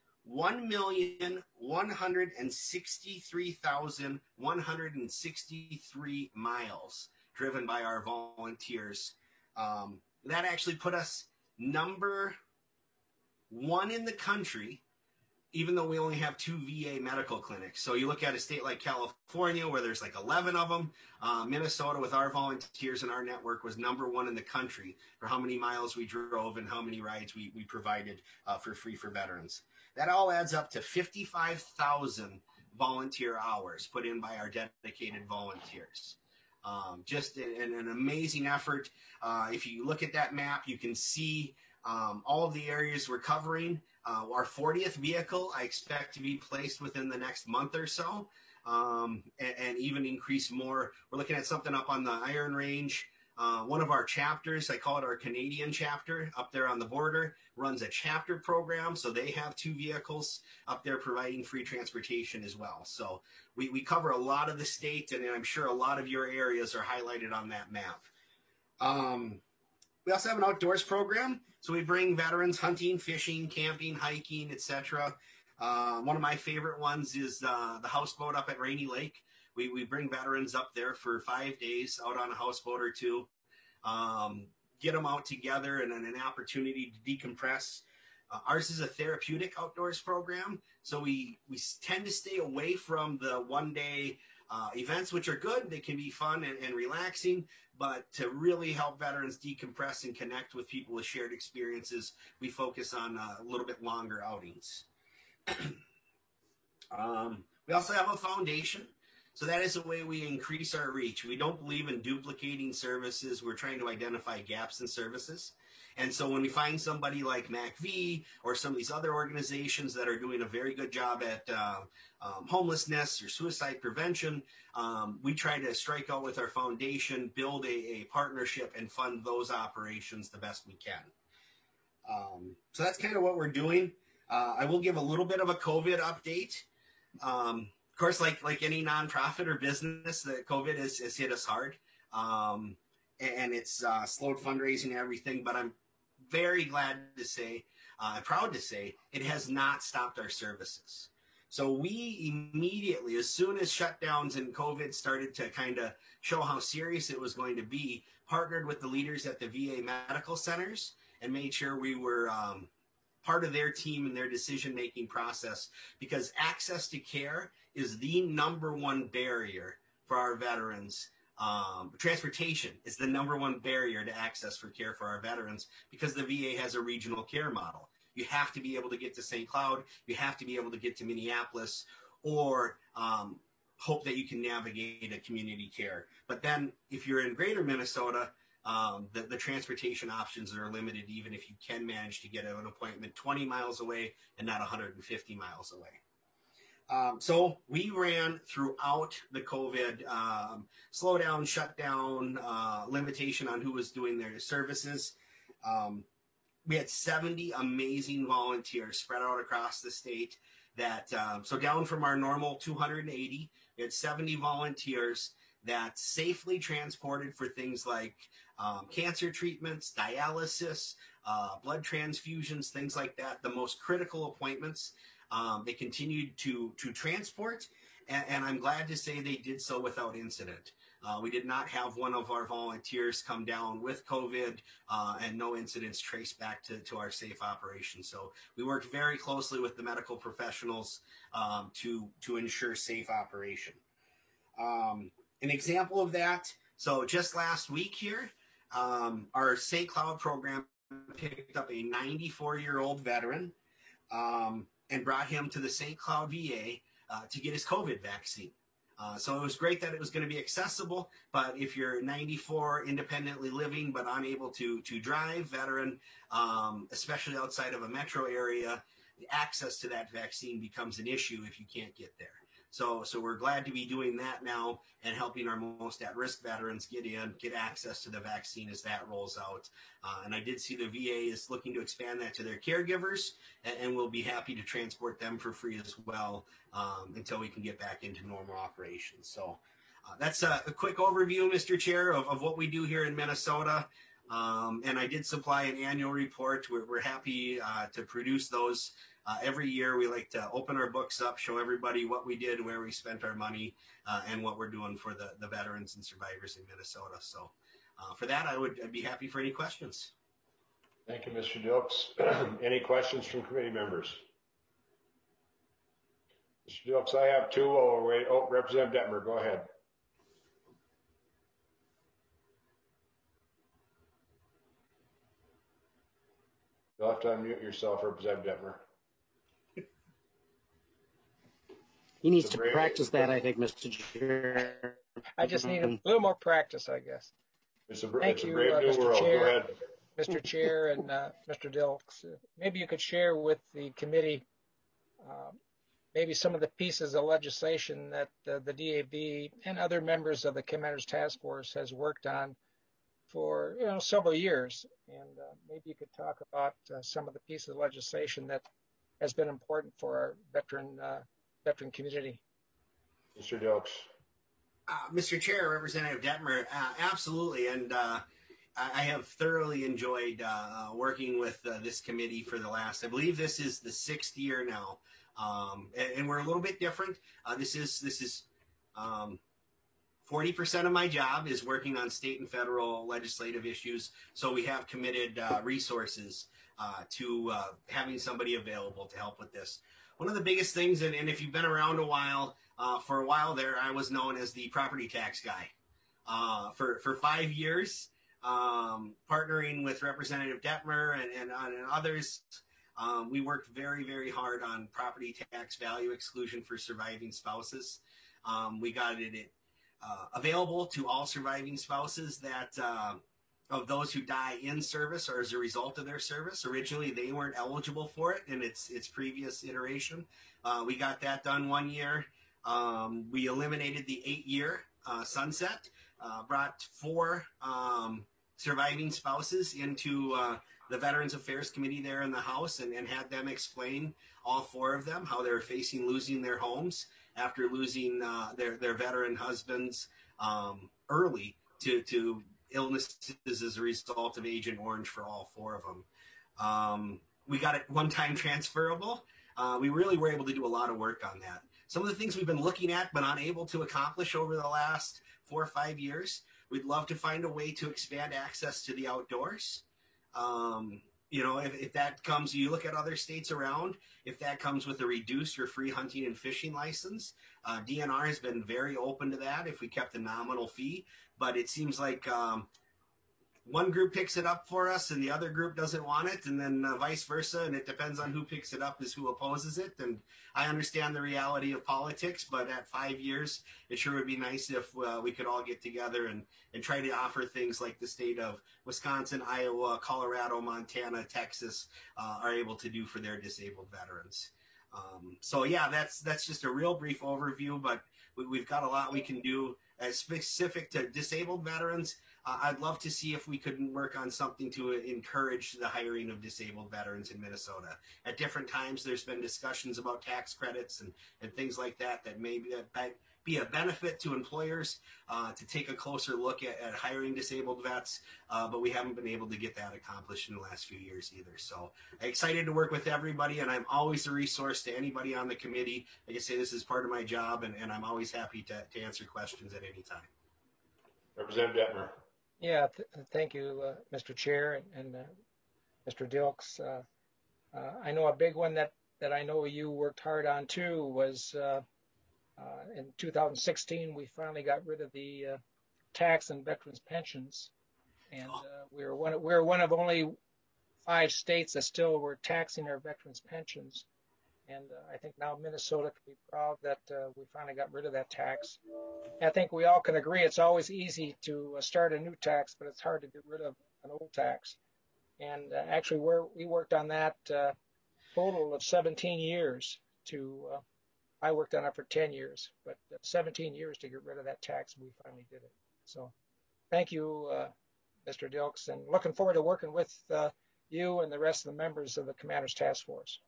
1,163,163 miles driven by our volunteers. That actually put us number 1 in the country, even though we only have 2 VA medical clinics. So you look at a state like California, where there's like 11 of them. Minnesota, with our volunteers and our network, was number 1 in the country for how many miles we drove and how many rides we provided for free for veterans. That all adds up to 55,000 volunteer hours put in by our dedicated volunteers. Just an amazing effort. If you look at that map, you can see all of the areas we're covering. Our 40th vehicle, I expect to be placed within the next month or so, and even increase more. We're looking at something up on the Iron Range. One of our chapters, I call it our Canadian chapter, up there on the border, runs a chapter program. So they have 2 vehicles up there providing free transportation as well. So we cover a lot of the state, and I'm sure a lot of your areas are highlighted on that map. We also have an outdoors program. So we bring veterans hunting, fishing, camping, hiking, etc. One of my favorite ones is the houseboat up at Rainy Lake. We bring veterans up there for 5 days out on a houseboat or 2, get them out together and an opportunity to decompress. Ours is a therapeutic outdoors program, so we tend to stay away from the one-day events, which are good. They can be fun and relaxing, but to really help veterans decompress and connect with people with shared experiences, we focus on a little bit longer outings. We also have a foundation. So that is a way we increase our reach. We don't believe in duplicating services. We're trying to identify gaps in services. And so when we find somebody like MACV or some of these other organizations that are doing a very good job at homelessness or suicide prevention, we try to strike out with our foundation, build a partnership, and fund those operations the best we can. So that's kind of what we're doing. I will give a little bit of a COVID update. Of course, like any nonprofit or business, that COVID has hit us hard, and it's slowed fundraising and everything. But I'm very glad to say, proud to say, it has not stopped our services. So we immediately, as soon as shutdowns and COVID started to kind of show how serious it was going to be, partnered with the leaders at the VA medical centers and made sure we were part of their team and their decision-making process, because access to care is the #1 barrier for our veterans Transportation is the #1 barrier to access for care for our veterans because the VA has a regional care model. You have to be able to get to St. Cloud, you have to be able to get to Minneapolis, or hope that you can navigate a community care. But then if you're in greater Minnesota, the transportation options are limited even if you can manage to get an appointment 20 miles away and not 150 miles away. So we ran throughout the COVID slowdown, shutdown, limitation on who was doing their services. We had 70 amazing volunteers spread out across the state that, so down from our normal 280, we had 70 volunteers that safely transported for things like cancer treatments, dialysis, blood transfusions, things like that, the most critical appointments. They continued to transport, and I'm glad to say they did so without incident. We did not have one of our volunteers come down with COVID, and no incidents traced back to our safe operation. So we worked very closely with the medical professionals to ensure safe operation. An example of that, so just last week here, our St. Cloud program picked up a 94-year-old veteran and brought him to the St. Cloud VA to get his COVID vaccine. So it was great that it was going to be accessible, but if you're 94, independently living, but unable to drive, veteran, especially outside of a metro area, the access to that vaccine becomes an issue if you can't get there. So we're glad to be doing that now and helping our most at-risk veterans get access to the vaccine as that rolls out. And I did see the VA is looking to expand that to their caregivers, and we'll be happy to transport them for free as well until we can get back into normal operations. So that's a quick overview, Mr. Chair, of what we do here in Minnesota. And I did supply an annual report. We're happy to produce those. Every year we like to open our books up, show everybody what we did, where we spent our money, and what we're doing for the veterans and survivors in Minnesota. So for that, I'd be happy for any questions. Thank you, Mr. Dilks. Any questions from committee members? Mr. Dilks, I have two. Oh, wait. Oh, Representative Detmer, go ahead. You'll have to unmute yourself, Representative Detmer. He needs to practice that, I think, Mr. Chair. I just need a little more practice, I guess. Thank you, Mr. Chair, Mr. Chair, and Mr. Dilks. Maybe you could share with the committee maybe some of the pieces of legislation that the DAV and other members of the Commander's Task Force has worked on for several years, and maybe you could talk about some of the pieces of legislation that has been important for our veteran community. Mr. Dilks. Mr. Chair, Representative Detmer, absolutely, and I have thoroughly enjoyed working with this committee for the last, I believe this is the 6th year now, and we're a little bit different. This is 40% of my job is working on state and federal legislative issues, so we have committed resources to having somebody available to help with this. One of the biggest things, and if you've been around a while, for a while there, I was known as the property tax guy. For 5 years, partnering with Representative Detmer and others, we worked very, very hard on property tax value exclusion for surviving spouses. We got it available to all surviving spouses that of those who die in service or as a result of their service. Originally, they weren't eligible for it in its previous iteration. We got that done 1 year. We eliminated the 8-year sunset, brought 4 surviving spouses into the Veterans Affairs Committee there in the House and had them explain, all 4 of them, how they're facing losing their homes after losing their veteran husbands early to illnesses as a result of Agent Orange for all 4 of them. We got it one-time transferable. We really were able to do a lot of work on that. Some of the things we've been looking at but unable to accomplish over the last 4 or 5 years, we'd love to find a way to expand access to the outdoors. You know, if that comes, you look at other states around, if that comes with a reduced or free hunting and fishing license, DNR has been very open to that if we kept a nominal fee. But it seems like one group picks it up for us and the other group doesn't want it, and then vice versa. And it depends on who picks it up is who opposes it. And I understand the reality of politics, but at 5 years, it sure would be nice if we could all get together and try to offer things like the state of Wisconsin, Iowa, Colorado, Montana, Texas are able to do for their disabled veterans. So yeah, that's just a real brief overview, but we've got a lot we can do specific to disabled veterans. I'd love to see if we could work on something to encourage the hiring of disabled veterans in Minnesota. At different times, there's been discussions about tax credits and things like that may be a benefit to employers to take a closer look at hiring disabled vets, but we haven't been able to get that accomplished in the last few years either. So excited to work with everybody, and I'm always a resource to anybody on the committee. Like I say, this is part of my job, and I'm always happy to answer questions at any time. Representative Detmer. Yeah, thank you, Mr. Chair and Mr. Dilks. I know a big one that I know you worked hard on too was in 2016, we finally got rid of the tax on veterans pensions. And we're one of only 5 states that still were taxing our veterans pensions. And I think now Minnesota can be proud that we finally got rid of that tax. And I think we all can agree it's always easy to start a new tax, but it's hard to get rid of an old tax. And actually, we worked on that total of 17 years I worked on it for 10 years, but 17 years to get rid of that tax, and we finally did it. So thank you, Mr. Dilks, and looking forward to working with you and the rest of the members of the Commander's Task Force.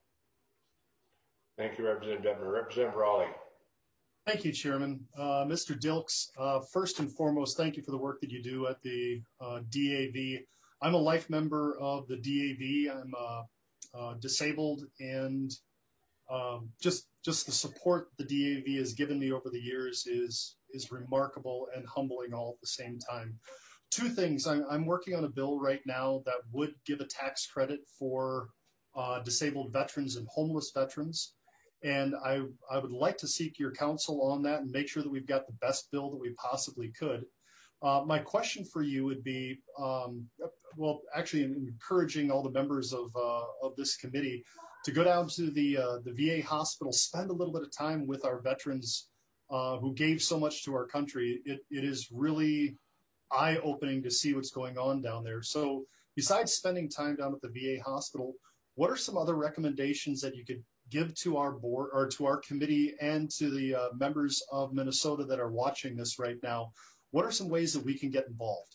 Thank you, Representative Detmer. Representative Raleigh. Thank you, Chairman. Mr. Dilks, first and foremost, thank you for the work that you do at the DAV. I'm a life member of the DAV. I'm disabled, and just the support the DAV has given me over the years is remarkable and humbling all at the same time. 2 things. I'm working on a bill right now that would give a tax credit for disabled veterans and homeless veterans. And I would like to seek your counsel on that and make sure that we've got the best bill that we possibly could. My question for you would be, well, actually encouraging all the members of this committee to go down to the VA hospital, spend a little bit of time with our veterans who gave so much to our country. It is really eye-opening to see what's going on down there. So besides spending time down at the VA hospital, what are some other recommendations that you could give to our board or to our committee and to the members of Minnesota that are watching this right now? What are some ways that we can get involved?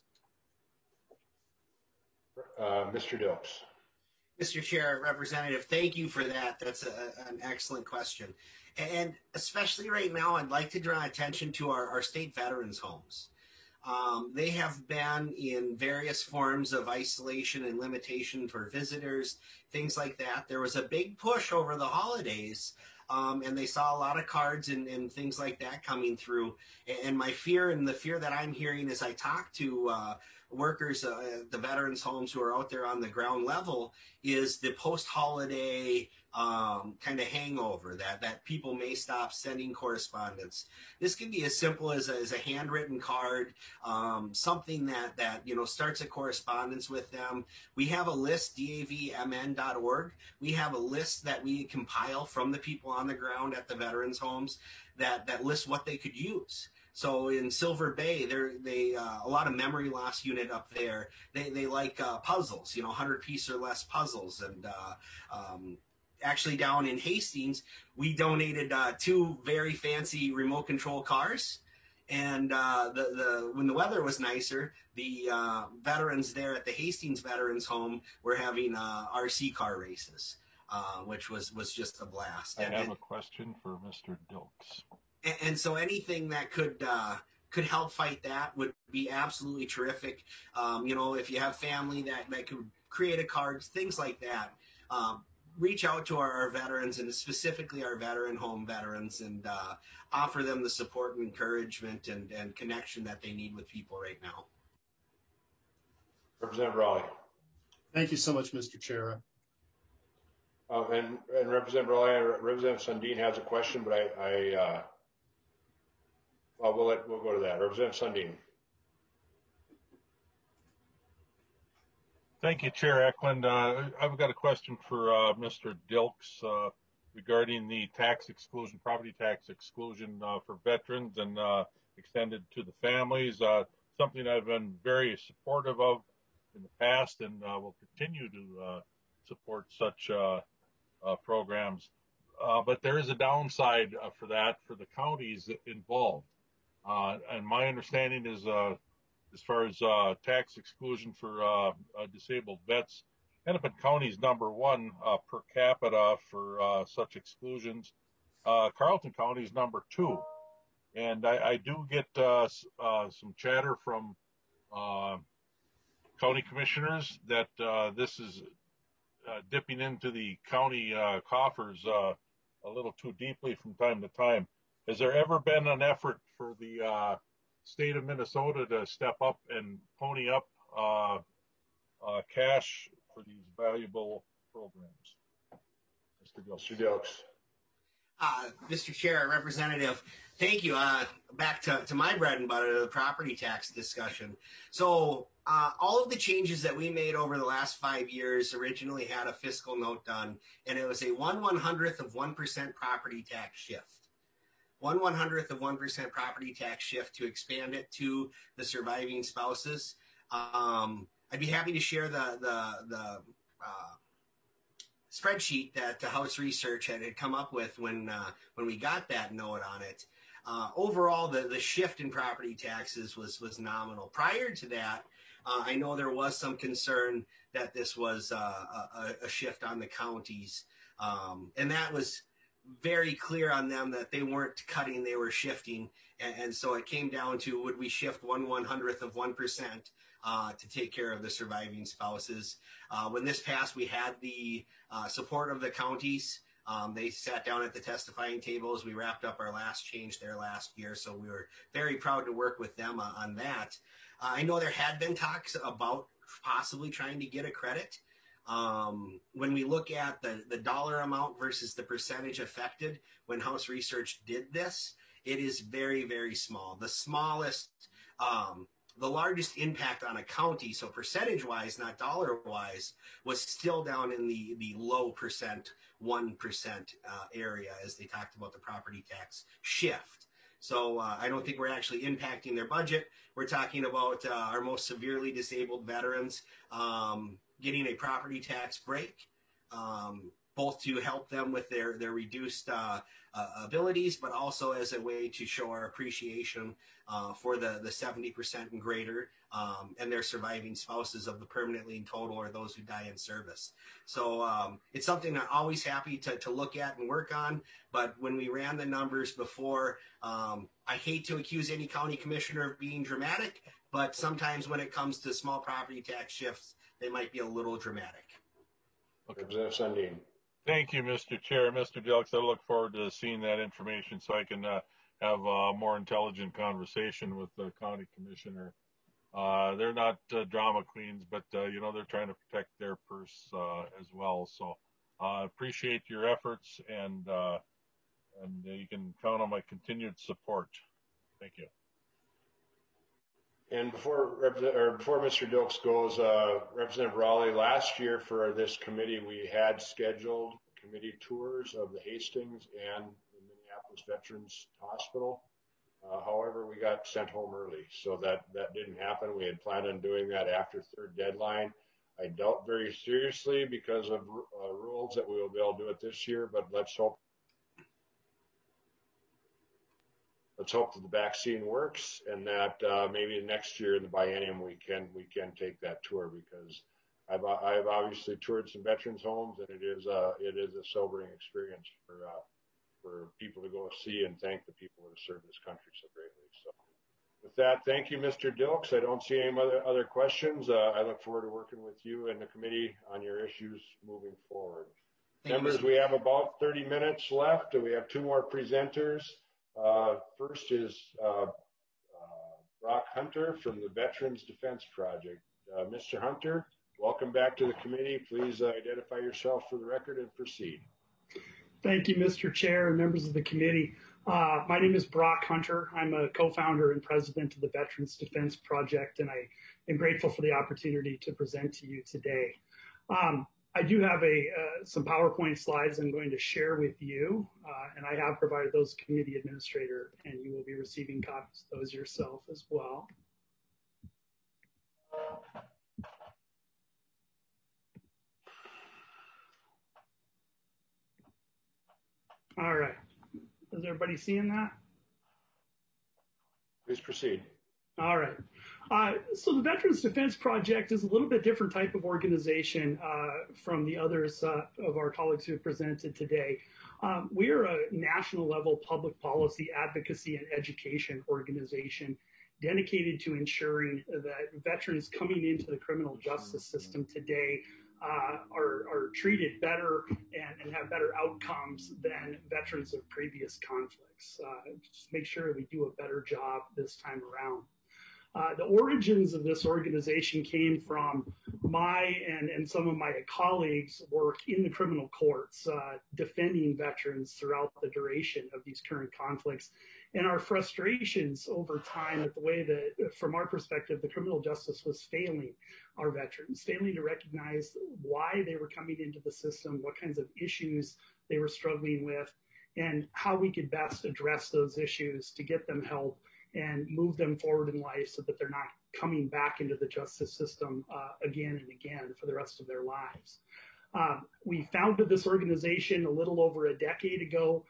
Mr. Dilks. Mr. Chair, Representative, thank you for that. That's an excellent question. And especially right now, I'd like to draw attention to our state veterans homes. They have been in various forms of isolation and limitation for visitors, things like that. There was a big push over the holidays, and they saw a lot of cards and things like that coming through. And my fear and the fear that I'm hearing as I talk to workers at the veterans homes who are out there on the ground level is the post-holiday kind of hangover that people may stop sending correspondence. This can be as simple as a handwritten card, something that starts a correspondence with them. We have a list, davmn.org. We have a list that we compile from the people on the ground at the veterans homes that lists what they could use. So in Silver Bay, they a lot of memory loss unit up there. They like puzzles, 100-piece or less puzzles. And actually down in Hastings, we donated 2 very fancy remote control cars. And when the weather was nicer, the veterans there at the Hastings Veterans Home were having RC car races, which was just a blast. I have a question for Mr. Dilks. And so anything that could help fight that would be absolutely terrific. If you have family that could create a card, things like that, reach out to our veterans and specifically our veteran home veterans and offer them the support and encouragement and connection that they need with people right now. Representative Raleigh. Thank you so much, Mr. Chair. And Representative Raleigh, Representative Sundin has a question, but we'll go to that. Representative Sundin. Thank you, Chair Eklund. I've got a question for Mr. Dilks regarding the tax exclusion, property tax exclusion for veterans and extended to the families. Something I've been very supportive of in the past and will continue to support such programs. But there is a downside for that for the counties involved. And my understanding is as far as tax exclusion for disabled vets, Hennepin County is #1 per capita for such exclusions. Carleton County is #2. And I do get some chatter from county commissioners that this is dipping into the county coffers a little too deeply from time to time. Has there ever been an effort for the state of Minnesota to step up and pony up cash for these valuable programs? Mr. Dilks. Mr. Chair, Representative, thank you. Back to my bread and butter, the property tax discussion. So all of the changes that we made over the last 5 years originally had a fiscal note done, and it was a 1/100th of 1% property tax shift. 1/100th of 1% property tax shift to expand it to the surviving spouses. I'd be happy to share the spreadsheet that the House Research had come up with when we got that note on it. Overall, the shift in property taxes was nominal. Prior to that, I know there was some concern that this was a shift on the counties, and that was very clear on them that they weren't cutting, they were shifting. And so it came down to, would we shift 1/100th of 1% to take care of the surviving spouses? When this passed, we had the support of the counties. They sat down at the testifying tables. We wrapped up our last change there last year, so we were very proud to work with them on that. I know there had been talks about possibly trying to get a credit. When we look at the dollar amount versus the percentage affected, when House Research did this, it is very, very small. The smallest, the largest impact on a county, so percentage-wise, not dollar-wise, was still down in the low percent, 1% area as they talked about the property tax shift. So I don't think we're actually impacting their budget. We're talking about our most severely disabled veterans getting a property tax break, both to help them with their reduced abilities, but also as a way to show our appreciation for the 70% and greater and their surviving spouses of the permanently in total or those who die in service. So it's something I'm always happy to look at and work on. But when we ran the numbers before, I hate to accuse any county commissioner of being dramatic, but sometimes when it comes to small property tax shifts, they might be a little dramatic. Representative Sundin. Thank you, Mr. Chair. Mr. Dilks, I look forward to seeing that information so I can have a more intelligent conversation with the county commissioner. They're not drama queens, but they're trying to protect their purse as well. So appreciate your efforts, and you can count on my continued support. Thank you. And before Mr. Dilks goes, Representative Raleigh, last year for this committee, we had scheduled committee tours of the Hastings and the Minneapolis Veterans Hospital. However, we got sent home early, so that didn't happen. We had planned on doing that after third deadline. I doubt very seriously because of rules that we will be able to do it this year, but let's hope that the vaccine works and that maybe next year in the biennium we can take that tour, because I've obviously toured some veterans homes, and it is a sobering experience for people to go see and thank the people that have served this country so greatly. So with that, thank you, Mr. Dilks. I don't see any other questions. I look forward to working with you and the committee on your issues moving forward. Members, we have about 30 minutes left, and we have two more presenters. First is Brock Hunter from the Veterans Defense Project. Mr. Hunter, Welcome back to the committee. Please identify yourself for the record and proceed. Thank you, Mr. Chair and members of the committee. My name is Brock Hunter. I'm a co-founder and president of the Veterans Defense Project, and I am grateful for the opportunity to present to you today. I do have some PowerPoint slides I'm going to share with you, and I have provided those to committee administrator, and you will be receiving copies of those yourself as well. All right. Is everybody seeing that? Please proceed. All right. So the Veterans Defense Project is a little bit different type of organization from the others of our colleagues who have presented today. We are a national level public policy advocacy and education organization dedicated to ensuring that veterans coming into the criminal justice system today are treated better and have better outcomes than veterans of previous conflicts. Just make sure we do a better job this time around. The origins of this organization came from my and some of my colleagues' work in the criminal courts, defending veterans throughout the duration of these current conflicts, and our frustrations over time at the way that, from our perspective, the criminal justice was failing our veterans, failing to recognize why they were coming into the system, what kinds of issues they were struggling with, and how we could best address those issues to get them help and move them forward in life so that they're not coming back into the justice system again and again for the rest of their lives. We founded this organization a little over a decade ago,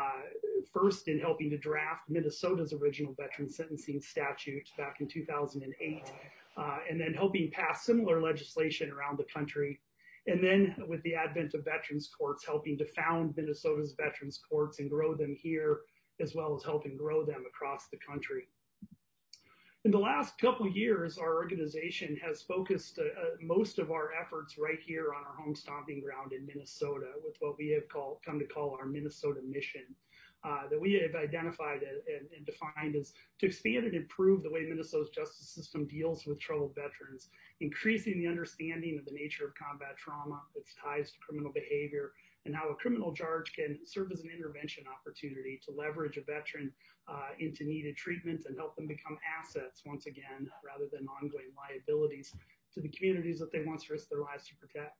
first in helping to draft Minnesota's original veteran sentencing statute back in 2008, and then helping pass similar legislation around the country. And then with the advent of veterans courts, helping to found Minnesota's veterans courts and grow them here, as well as helping grow them across the country. In the last couple of years, our organization has focused most of our efforts right here on our home stomping ground in Minnesota with what we have come to call our Minnesota mission, that we have identified and defined as to expand and improve the way Minnesota's justice system deals with troubled veterans, increasing the understanding of the nature of combat trauma, its ties to criminal behavior, and how a criminal charge can serve as an intervention opportunity to leverage a veteran into needed treatment and help them become assets once again, rather than ongoing liabilities to the communities that they once risked their lives to protect.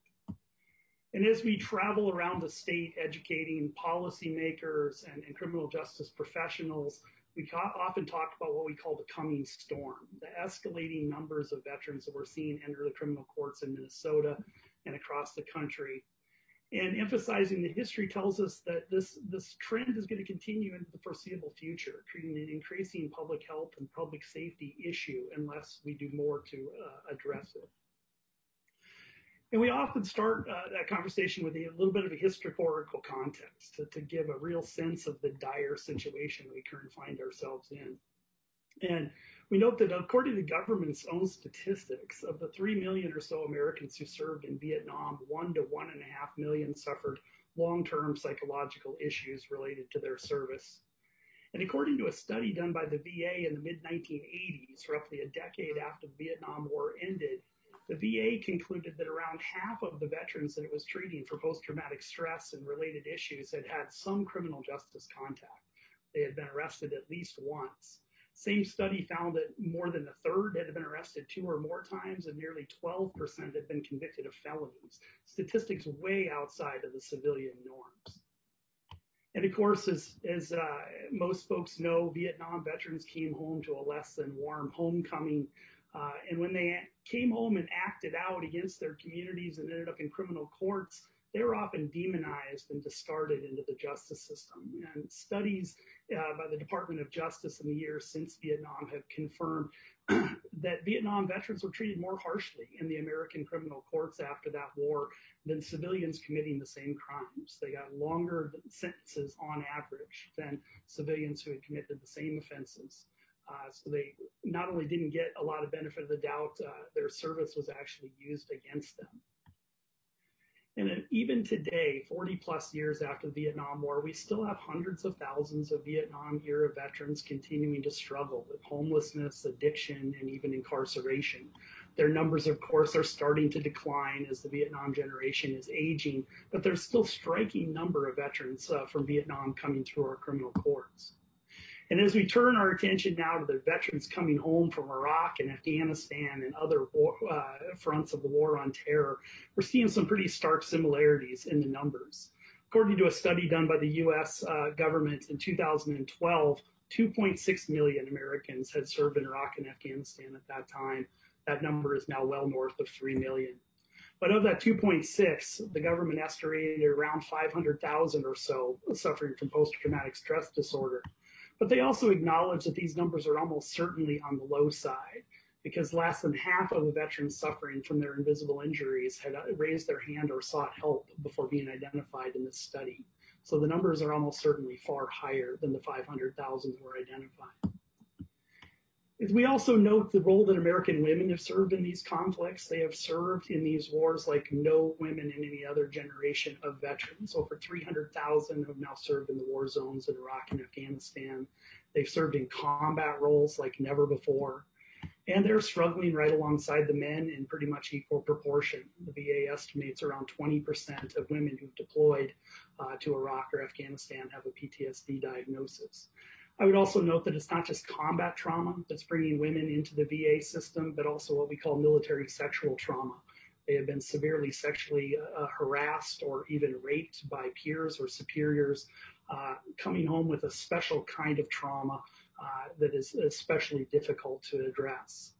And as we travel around the state educating policymakers and criminal justice professionals, we often talk about what we call the coming storm, the escalating numbers of veterans that we're seeing enter the criminal courts in Minnesota and across the country. And emphasizing the history tells us that this trend is going to continue into the foreseeable future, creating an increasing public health and public safety issue unless we do more to address it. And we often start that conversation with a little bit of a historical context to give a real sense of the dire situation we currently find ourselves in. And we note that according to the government's own statistics, of the 3 million or so Americans who served in Vietnam, 1 to 1.5 million suffered long-term psychological issues related to their service. And according to a study done by the VA in the mid-1980s, roughly a decade after the Vietnam War ended, the VA concluded that around half of the veterans that it was treating for post-traumatic stress and related issues had had some criminal justice contact. They had been arrested at least once. Same study found that more than a third had been arrested 2 or more times, and nearly 12% had been convicted of felonies, statistics way outside of the civilian norms. And of course, as most folks know, Vietnam veterans came home to a less than warm homecoming. And when they came home and acted out against their communities and ended up in criminal courts, they were often demonized and discarded into the justice system. And studies by the Department of Justice in the years since Vietnam have confirmed that Vietnam veterans were treated more harshly in the American criminal courts after that war than civilians committing the same crimes. They got longer sentences on average than civilians who had committed the same offenses. So they not only didn't get a lot of benefit of the doubt, their service was actually used against them. And even today, 40 plus years after the Vietnam War, we still have hundreds of thousands of Vietnam era veterans continuing to struggle with homelessness, addiction, and even incarceration. Their numbers, of course, are starting to decline as the Vietnam generation is aging, but there's still a striking number of veterans from Vietnam coming through our criminal courts. And as we turn our attention now to the veterans coming home from Iraq and Afghanistan and other fronts of the war on terror, we're seeing some pretty stark similarities in the numbers. According to a study done by the U.S. government in 2012, 2.6 million Americans had served in Iraq and Afghanistan at that time. That number is now well north of 3 million. But of that 2.6, the government estimated around 500,000 or so suffering from post-traumatic stress disorder. But they also acknowledge that these numbers are almost certainly on the low side, because less than half of the veterans suffering from their invisible injuries had raised their hand or sought help before being identified in this study. So the numbers are almost certainly far higher than the 500,000 that were identified. As we also note the role that American women have served in these conflicts. They have served in these wars like no women in any other generation of veterans. Over 300,000 have now served in the war zones in Iraq and Afghanistan. They've served in combat roles like never before. And they're struggling right alongside the men in pretty much equal proportion. The VA estimates around 20% of women who've deployed to Iraq or Afghanistan have a PTSD diagnosis. I would also note that it's not just combat trauma that's bringing women into the VA system, but also what we call military sexual trauma. They have been severely sexually harassed or even raped by peers or superiors, coming home with a special kind of trauma that is especially difficult to address.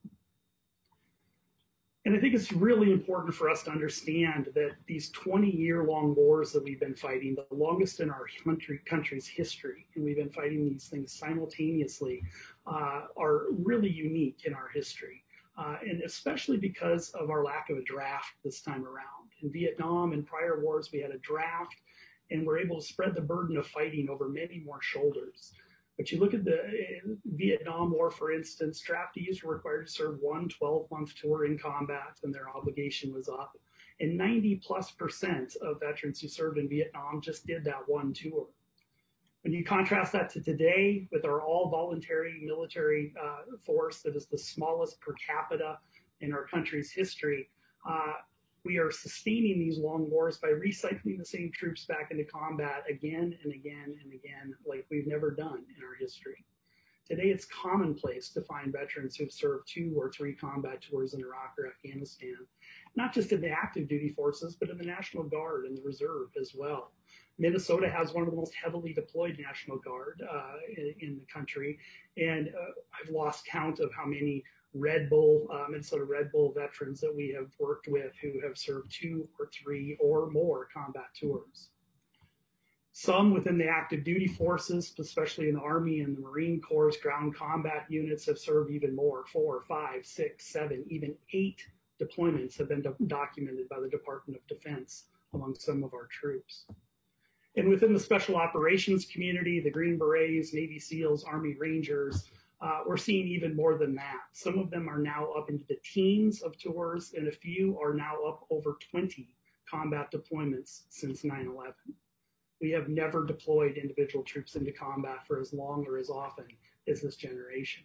And I think it's really important for us to understand that these 20-year-long wars that we've been fighting, the longest in our country's history, and we've been fighting these things simultaneously, are really unique in our history. And especially because of our lack of a draft this time around. In Vietnam and prior wars, we had a draft, and we're able to spread the burden of fighting over many more shoulders. But you look at the Vietnam War, for instance, draftees were required to serve one 12-month tour in combat when their obligation was up. And 90+% of veterans who served in Vietnam just did that one tour. When you contrast that to today with our all-voluntary military force that is the smallest per capita in our country's history, we are sustaining these long wars by recycling the same troops back into combat again and again and again, like we've never done in our history. Today, it's commonplace to find veterans who've served 2 or 3 combat tours in Iraq or Afghanistan, not just in the active duty forces, but in the National Guard and the Reserve as well. Minnesota has one of the most heavily deployed National Guard in the country, and I've lost count of how many Minnesota Red Bull veterans that we have worked with who have served 2 or 3 or more combat tours. Some within the active duty forces, especially in the Army and the Marine Corps' ground combat units, have served even more. 4, 5, 6, 7, even 8 deployments have been documented by the Department of Defense among some of our troops. And within the special operations community, the Green Berets, Navy SEALs, Army Rangers, we're seeing even more than that. Some of them are now up into the teens of tours, and a few are now up over 20 combat deployments since 9/11. We have never deployed individual troops into combat for as long or as often as this generation.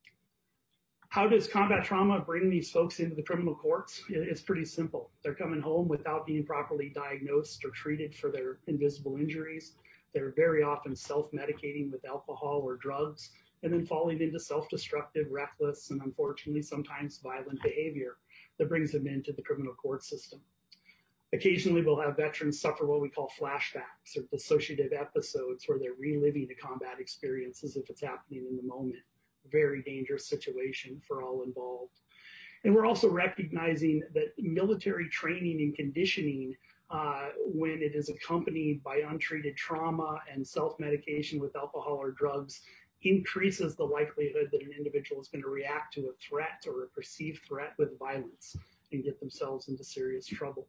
How does combat trauma bring these folks into the criminal courts? It's pretty simple. They're coming home without being properly diagnosed or treated for their invisible injuries. They're very often self-medicating with alcohol or drugs, and then falling into self-destructive, reckless, and unfortunately sometimes violent behavior that brings them into the criminal court system. Occasionally, we'll have veterans suffer what we call flashbacks or dissociative episodes where they're reliving a combat experience as if it's happening in the moment. Very dangerous situation for all involved. And we're also recognizing that military training and conditioning, when it is accompanied by untreated trauma and self-medication with alcohol or drugs, increases the likelihood that an individual is going to react to a threat or a perceived threat with violence and get themselves into serious trouble.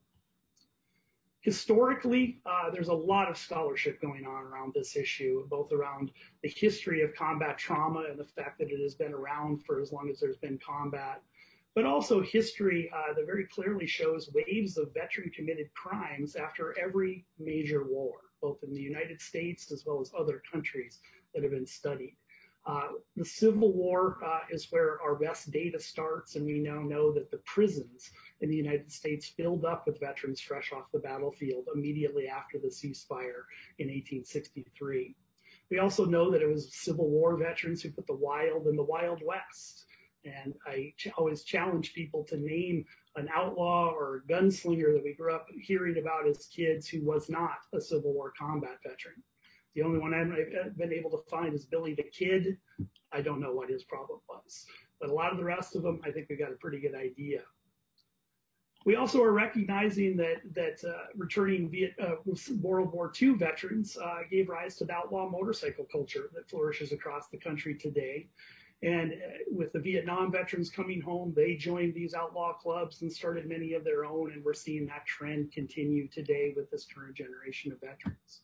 Historically, there's a lot of scholarship going on around this issue, both around the history of combat trauma and the fact that it has been around for as long as there's been combat, but also history that very clearly shows waves of veteran-committed crimes after every major war, both in the United States as well as other countries that have been studied. The Civil War is where our best data starts, and we now know that the prisons in the United States filled up with veterans fresh off the battlefield immediately after the ceasefire in 1863. We also know that it was Civil War veterans who put the Wild in the Wild West. And I always challenge people to name an outlaw or a gunslinger that we grew up hearing about as kids who was not a Civil War combat veteran. The only one I've been able to find is Billy the Kid. I don't know what his problem was. But a lot of the rest of them, I think we got a pretty good idea. We also are recognizing that returning World War II veterans gave rise to the outlaw motorcycle culture that flourishes across the country today. And with the Vietnam veterans coming home, they joined these outlaw clubs and started many of their own. And we're seeing that trend continue today with this current generation of veterans.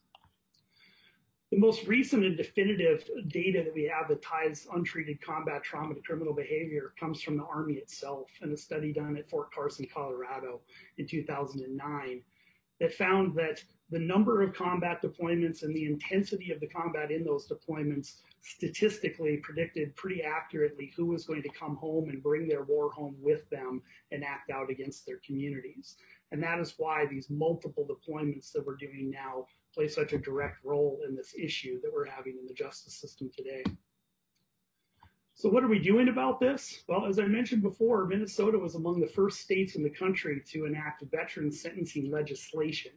The most recent and definitive data that we have that ties untreated combat trauma to criminal behavior comes from the Army itself, and a study done at Fort Carson, Colorado in 2009 that found that the number of combat deployments and the intensity of the combat in those deployments statistically predicted pretty accurately who was going to come home and bring their war home with them and act out against their communities. And that is why these multiple deployments that we're doing now play such a direct role in this issue that we're having in the justice system today. So what are we doing about this? Well, as I mentioned before, Minnesota was among the first states in the country to enact veteran sentencing legislation.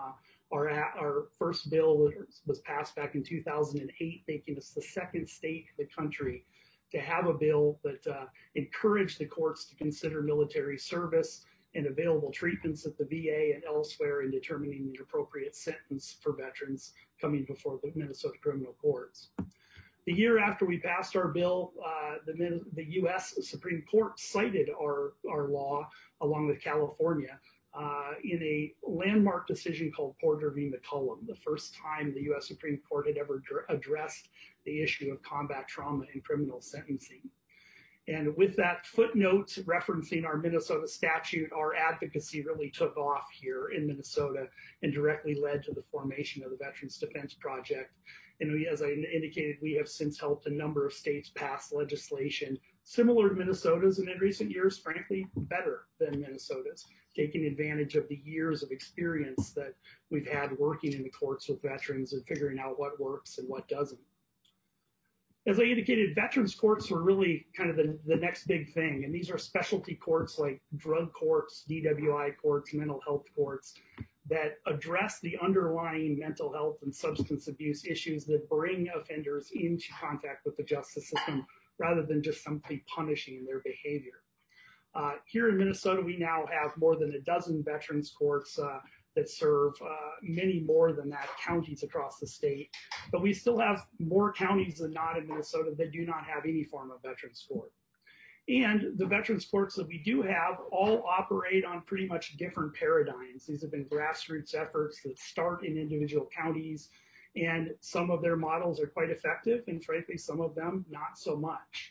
Our first bill was passed back in 2008, making us the second state in the country to have a bill that encouraged the courts to consider military service and available treatments at the VA and elsewhere in determining the appropriate sentence for veterans coming before the Minnesota criminal courts. The year after we passed our bill, the U.S. Supreme Court cited our law, along with California, in a landmark decision called Porter v. McCollum, the first time the U.S. Supreme Court had ever addressed the issue of combat trauma in criminal sentencing. And with that footnote referencing our Minnesota statute, our advocacy really took off here in Minnesota and directly led to the formation of the Veterans Defense Project. And as I indicated, we have since helped a number of states pass legislation similar to Minnesota's, and in recent years, frankly, better than Minnesota's, taking advantage of the years of experience that we've had working in the courts with veterans and figuring out what works and what doesn't. As I indicated, veterans courts were really kind of the next big thing. And these are specialty courts like drug courts, DWI courts, mental health courts that address the underlying mental health and substance abuse issues that bring offenders into contact with the justice system rather than just simply punishing their behavior. Here in Minnesota, we now have more than a dozen veterans courts that serve many more than that counties across the state. But we still have more counties than not in Minnesota that do not have any form of veterans court. And the veterans courts that we do have all operate on pretty much different paradigms. These have been grassroots efforts that start in individual counties, and some of their models are quite effective, and frankly, some of them not so much.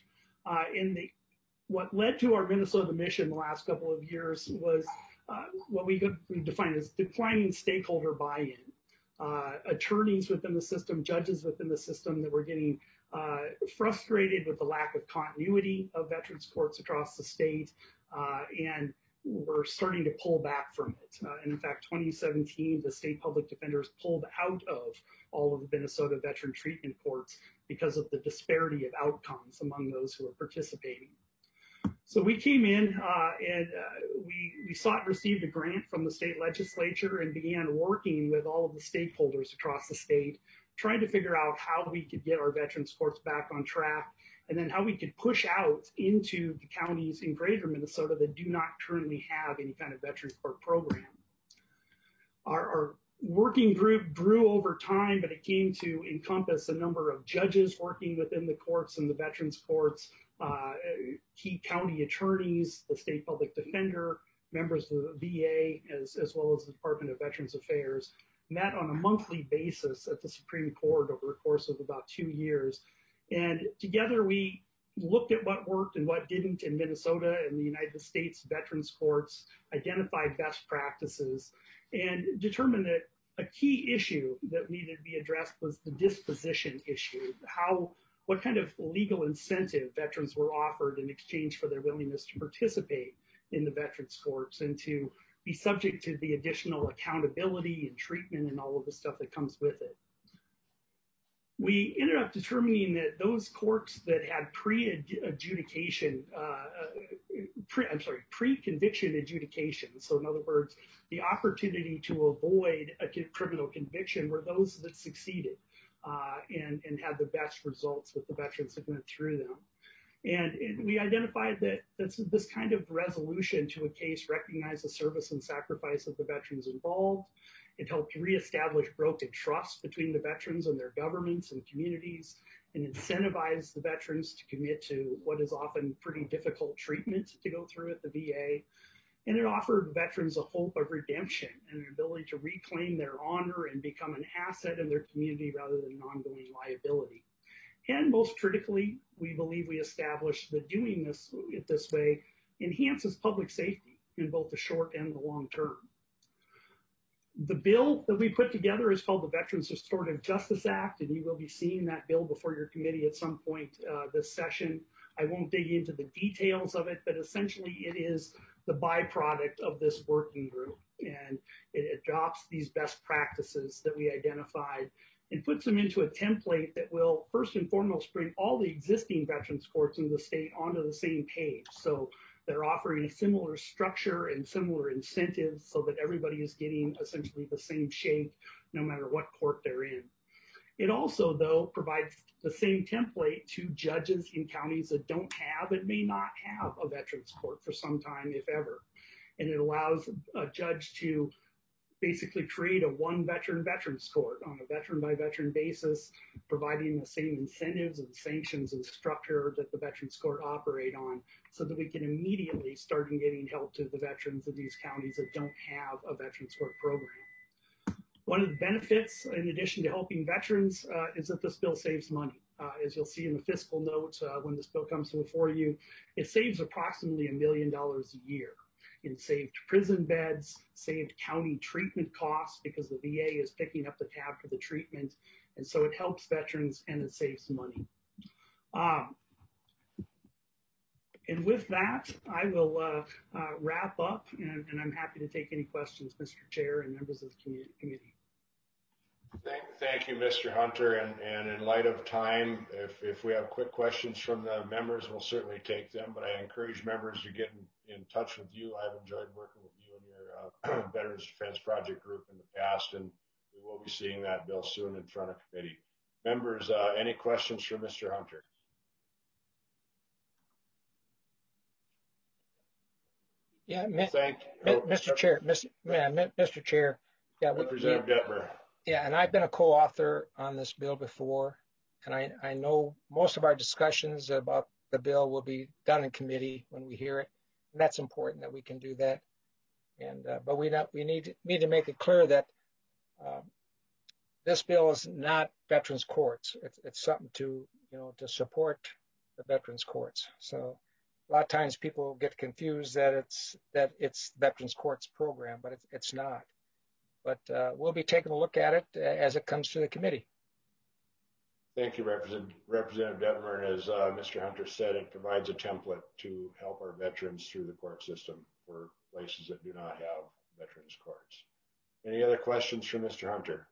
What led to our Minnesota mission the last couple of years was what we define as declining stakeholder buy-in. Attorneys within the system, judges within the system that were getting frustrated with the lack of continuity of veterans courts across the state, and we're starting to pull back from it. And in fact, 2017, the state public defenders pulled out of all of the Minnesota veteran treatment courts because of the disparity of outcomes among those who are participating. So we came in and we sought and received a grant from the state legislature and began working with all of the stakeholders across the state, trying to figure out how we could get our veterans courts back on track, and then how we could push out into the counties in greater Minnesota that do not currently have any kind of veterans court program. Our working group grew over time, but it came to encompass a number of judges working within the courts and the veterans courts, key county attorneys, the state public defender, members of the VA, as well as the Department of Veterans Affairs, met on a monthly basis at the Supreme Court over the course of about 2 years. And together we looked at what worked and what didn't in Minnesota and the United States veterans courts, identified best practices, and determined that a key issue that needed to be addressed was the disposition issue, how what kind of legal incentive veterans were offered in exchange for their willingness to participate in the veterans courts and to be subject to the additional accountability and treatment and all of the stuff that comes with it. We ended up determining that those courts that had pre-conviction adjudication, so in other words, the opportunity to avoid a criminal conviction, were those that succeeded and had the best results with the veterans that went through them. And we identified that this kind of resolution to a case recognized the service and sacrifice of the veterans involved. It helped reestablish broken trust between the veterans and their governments and communities, and incentivize the veterans to commit to what is often pretty difficult treatment to go through at the VA. And it offered veterans a hope of redemption and an ability to reclaim their honor and become an asset in their community rather than an ongoing liability. And most critically, we believe we established that doing this way enhances public safety in both the short and the long term. The bill that we put together is called the Veterans Restorative Justice Act, and you will be seeing that bill before your committee at some point this session. I won't dig into the details of it, but essentially it is the byproduct of this working group, and it adopts these best practices that we identified and puts them into a template that will first and foremost bring all the existing veterans courts in the state onto the same page. So they're offering a similar structure and similar incentives so that everybody is getting essentially the same shake no matter what court they're in. It also, though, provides the same template to judges in counties that don't have and may not have a veterans court for some time, if ever. And it allows a judge to basically create a one veterans court on a veteran by veteran basis, providing the same incentives and sanctions and structure that the veterans court operate on, so that we can immediately start getting help to the veterans of these counties that don't have a veterans court program. One of the benefits, in addition to helping veterans, is that this bill saves money. As you'll see in the fiscal notes, when this bill comes before you, it saves approximately $1 million a year. It saved prison beds, saved county treatment costs because the VA is picking up the tab for the treatment. And so it helps veterans and it saves money. And with that, I will wrap up, and I'm happy to take any questions, Mr. Chair and members of the committee. Thank you, Mr. Hunter. And in light of time, if we have quick questions from the members, we'll certainly take them. But I encourage members to get in touch with you. I've enjoyed working with you and your Veterans Defense Project group in the past, and we will be seeing that bill soon in front of committee. Members, any questions for Mr. Hunter? Yeah, thank you. Mr. Chair, Mr. Chair. Yeah, Representative Detmer. Yeah, and I've been a co-author on this bill before, and I know most of our discussions about the bill will be done in committee when we hear it, and that's important that we can do that. And but we need to make it clear that this bill is not veterans courts. It's something to to support the veterans courts. So a lot of times people get confused that it's veterans courts program, but it's not. But we'll be taking a look at it as it comes to the committee. Thank you, Representative Detmer. And as Mr. Hunter said, it provides a template to help our veterans through the court system for places that do not have veterans courts. Any other questions for Mr. Hunter?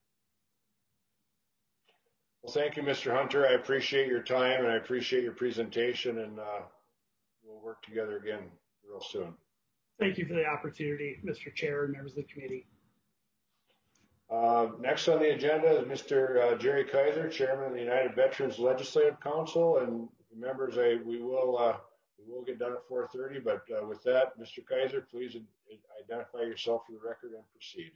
Well, thank you, Mr. Hunter. I appreciate your time and I appreciate your presentation, and we'll work together again real soon. Thank you for the opportunity, Mr. Chair and members of the committee. Next on the agenda is Mr. Jerry Kaiser, Chairman of the United Veterans Legislative Council, and members, we will get done at 4:30. But with that, Mr. Kaiser, please identify yourself for the record and proceed.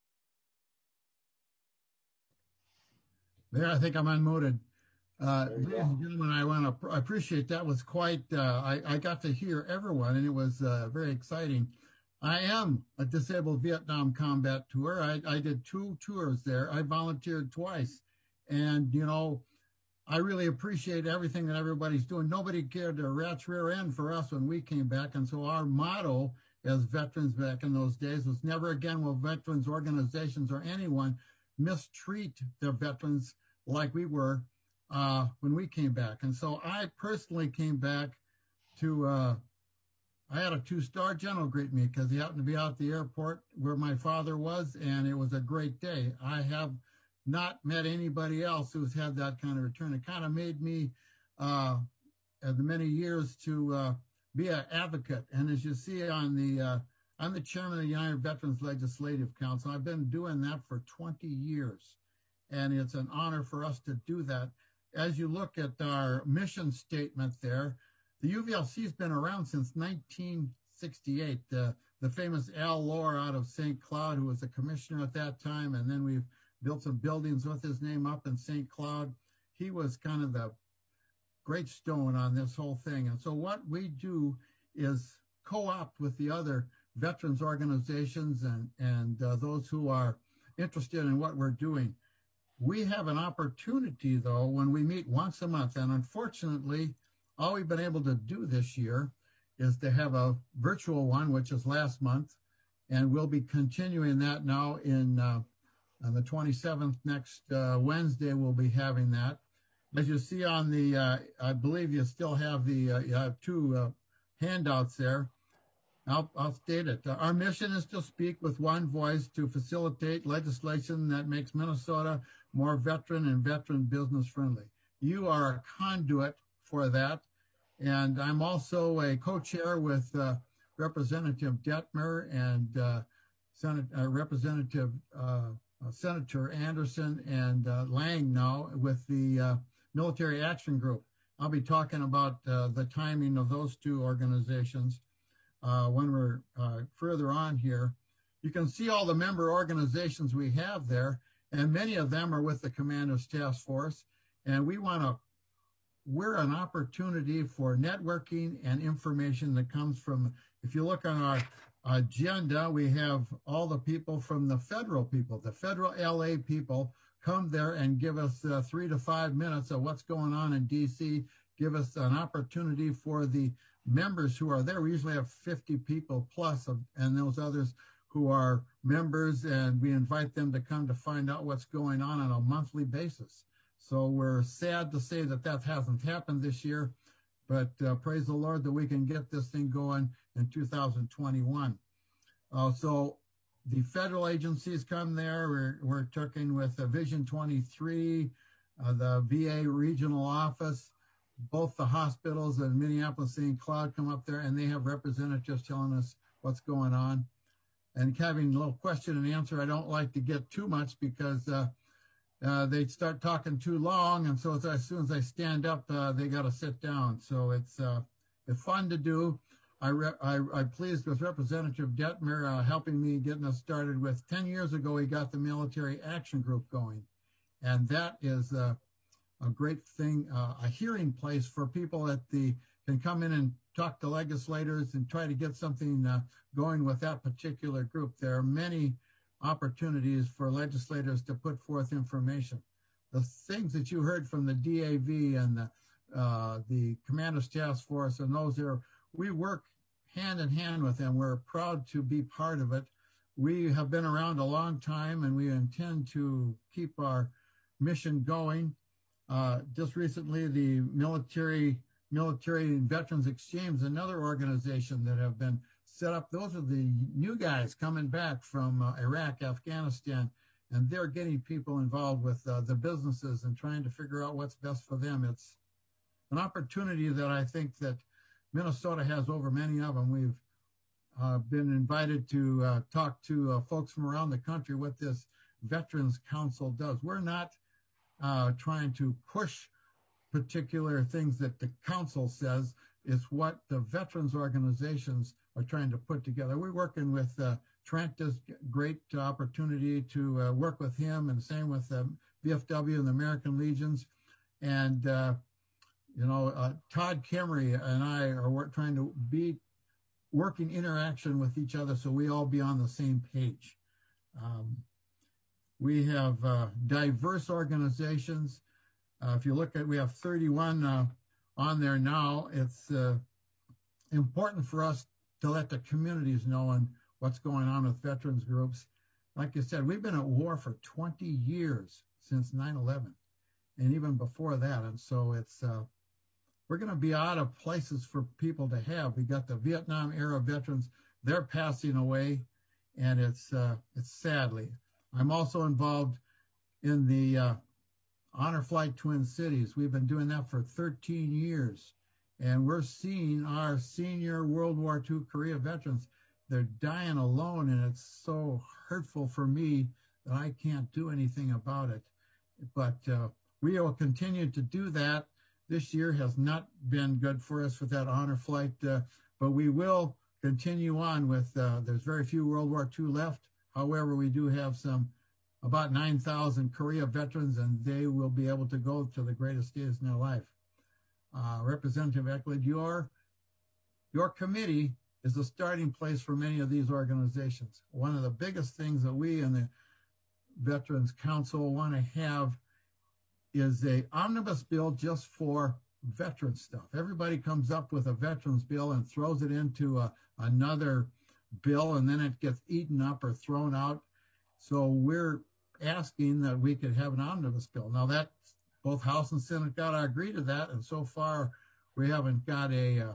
There, I think I'm unmuted. Ladies and gentlemen, I appreciate that. Was quite. I got to hear everyone, and it was very exciting. I am a disabled Vietnam combat tour. I did 2 tours there. I volunteered twice. And, I really appreciate everything that everybody's doing. Nobody cared a rat's rear end for us when we came back. And so our motto as veterans back in those days was never again will veterans organizations or anyone mistreat their veterans like we were when we came back. And so I personally came back to, I had a 2-star general greet me because he happened to be out at the airport where my father was, and it was a great day. I have not met anybody else who's had that kind of return. It kind of made me, the many years to be an advocate. And as you see on the, I'm the chairman of the United Veterans Legislative Council. I've been doing that for 20 years, and it's an honor for us to do that. As you look at our mission statement there, the UVLC has been around since 1968. The famous Al Lohr out of St. Cloud, who was a commissioner at that time, and then we've built some buildings with his name up in St. Cloud. He was kind of the great stone on this whole thing. And so what we do is co-opt with the other veterans organizations and those who are interested in what we're doing. We have an opportunity, though, when we meet once a month, and unfortunately, all we've been able to do this year is to have a virtual one, which is last month, and we'll be continuing that now on the 27th, next Wednesday, we'll be having that. As you see on the, I believe you still have the you have 2 handouts there. I'll state it. Our mission is to speak with one voice to facilitate legislation that makes Minnesota more veteran and veteran business friendly. You are a conduit for that. And I'm also a co-chair with Representative Detmer and Representative Senator Anderson and Lang now with the Military Action Group. I'll be talking about the timing of those 2 organizations when we're further on here. You can see all the member organizations we have there, and many of them are with the Commander's Task Force. And we're an opportunity for networking and information that comes from, if you look on our agenda, we have all the people from the federal people, the federal LA people come there and give us 3 to 5 minutes of what's going on in DC, give us an opportunity for the members who are there. We usually have 50 people plus, and those others who are members, and we invite them to come to find out what's going on a monthly basis. So we're sad to say that hasn't happened this year, but praise the Lord that we can get this thing going in 2021. So the federal agencies come there. We're talking with Vision 23, the VA regional office, both the hospitals and Minneapolis St. Cloud come up there, and they have representatives telling us what's going on. And having a little question and answer, I don't like to get too much because they start talking too long, and so as soon as I stand up, they got to sit down. So it's fun to do. I'm pleased with Representative Detmer helping me getting us started with. 10 years ago, he got the Military Action Group going, and that is a great thing, a hearing place for people that can come in and talk to legislators and try to get something going with that particular group. There are many opportunities for legislators to put forth information. The things that you heard from the DAV and the Commander's Task Force and those there, we work hand in hand with them. We're proud to be part of it. We have been around a long time, and we intend to keep our mission going. Just recently, the Military Veterans Exchange, another organization that have been set up. Those are the new guys coming back from Iraq, Afghanistan, and they're getting people involved with the businesses and trying to figure out what's best for them. It's an opportunity that I think that Minnesota has over many of them. We've been invited to talk to folks from around the country what this Veterans Council does. We're not trying to push particular things that the council says. It's what the veterans organizations are trying to put together. We're working with Trent. Is great opportunity to work with him, and same with VFW and the American Legions. And Todd Kemery and I are trying to be working interaction with each other so we all be on the same page. We have diverse organizations. If you look at, we have 31 on there now. It's important for us to let the communities know and what's going on with veterans groups. Like I said, we've been at war for 20 years since 9/11. and even before that. And so it's we're going to be out of places for people to have. We got the Vietnam era veterans; they're passing away, and it's sadly. I'm also involved in the Honor Flight Twin Cities. We've been doing that for 13 years, and we're seeing our senior World War II Korea veterans. They're dying alone, and it's so hurtful for me that I can't do anything about it. But we will continue to do that. This year has not been good for us with that honor flight, but we will continue on with, there's very few World War II left. However, we do have about 9,000 Korea veterans, and they will be able to go to the greatest days in their life. Representative Eklund, your committee is the starting place for many of these organizations. One of the biggest things that we in the Veterans Council want to have is a omnibus bill just for veteran stuff. Everybody comes up with a veterans bill and throws it into another bill, and then it gets eaten up or thrown out. So we're asking that we could have an omnibus bill. Now that both House and Senate got to agree to that, and so far we haven't got a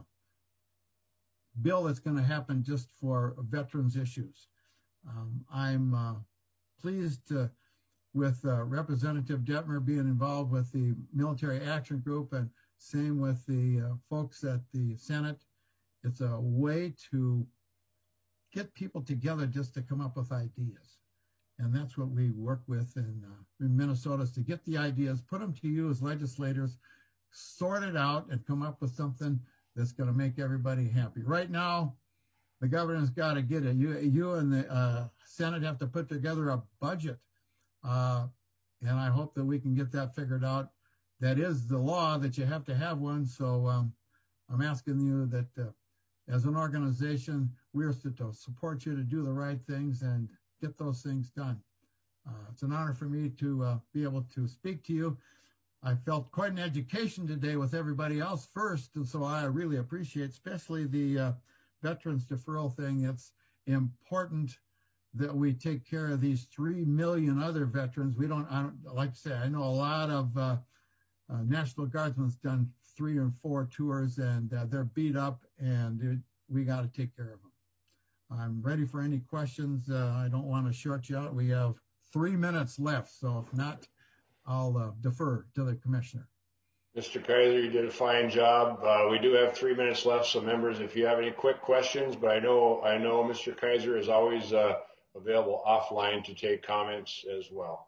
bill that's going to happen just for veterans issues. I'm pleased with Representative Dettmer being involved with the Military Action Group, and same with the folks at the Senate. It's a way to get people together just to come up with ideas. And that's what we work with in Minnesota, is to get the ideas, put them to you as legislators, sort it out, and come up with something that's going to make everybody happy. Right now, the governor's got to get it. You and the Senate have to put together a budget. And I hope that we can get that figured out. That is the law, that you have to have one. So I'm asking you that as an organization, we're to support you to do the right things and get those things done. It's an honor for me to be able to speak to you. I felt quite an education today with everybody else first, and so I really appreciate, especially the veterans deferral thing. It's important that we take care of these 3 million other veterans. I don't like to say, I know a lot of National Guardsmen's done 3 or 4 tours, and they're beat up, and we got to take care of them. I'm ready for any questions. I don't want to short you out. We have 3 minutes left, so if not, I'll defer to the commissioner. Mr. Kaiser, you did a fine job. We do have 3 minutes left, so members, if you have any quick questions, but I know Mr. Kaiser is always available offline to take comments as well.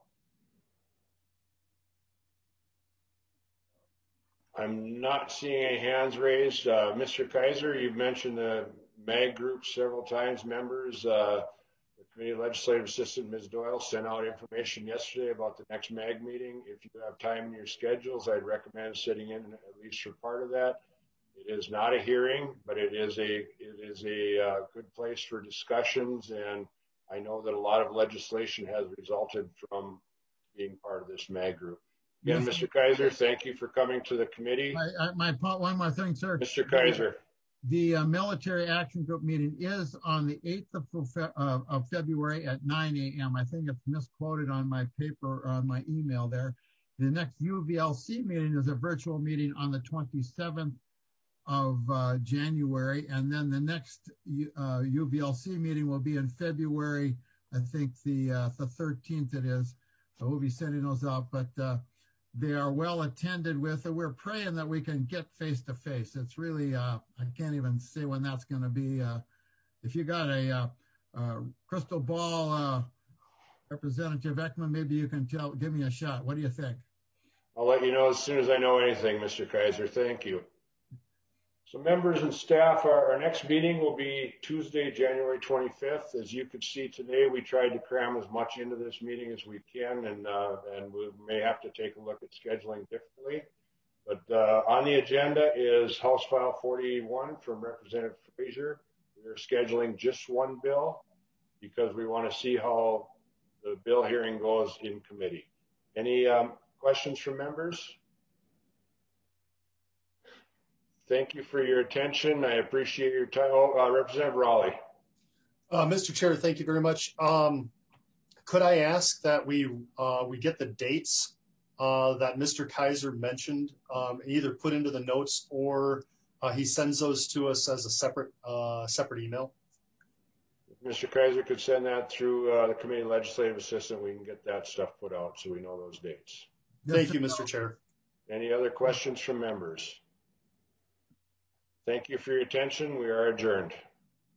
I'm not seeing any hands raised. Mr. Kaiser, you've mentioned the MAG group several times. Members, the Committee Legislative Assistant, Ms. Doyle, sent out information yesterday about the next MAG meeting. If you have time in your schedules, I'd recommend sitting in at least for part of that. It is not a hearing, but it is a good place for discussions, and I know that a lot of legislation has resulted from being part of this MAG group. Again, yes. Mr. Kaiser, thank you for coming to the committee. One more thing, sir. Mr. Kaiser. The Military Action Group meeting is on the 8th of February at 9 a.m. I think it's misquoted on my paper, on my email there. The next UVLC meeting is a virtual meeting on the 27th of January, and then the next UVLC meeting will be in February. I think the 13th it is. So we'll be sending those out, but they are well attended with, and we're praying that we can get face to face. It's really, I can't even say when that's going to be. If you got a crystal ball, Representative Ekman, maybe you can give me a shot. What do you think? I'll let you know as soon as I know anything, Mr. Kaiser. Thank you. So members and staff, our next meeting will be Tuesday, January 25th. As you could see today, we tried to cram as much into this meeting as we can, and we may have to take a look at scheduling differently. But on the agenda is House File 41 from Representative Frazier. We're scheduling just one bill because we want to see how the bill hearing goes in committee. Any questions from members? Thank you for your attention. I appreciate your time. Representative Raleigh. Mr. Chair, thank you very much. Could I ask that we get the dates that Mr. Kaiser mentioned, either put into the notes or he sends those to us as a separate email. If Mr. Kaiser could send that through the committee legislative assistant, we can get that stuff put out so we know those dates. Thank you, Mr. Chair. Any other questions from members? Thank you for your attention. We are adjourned.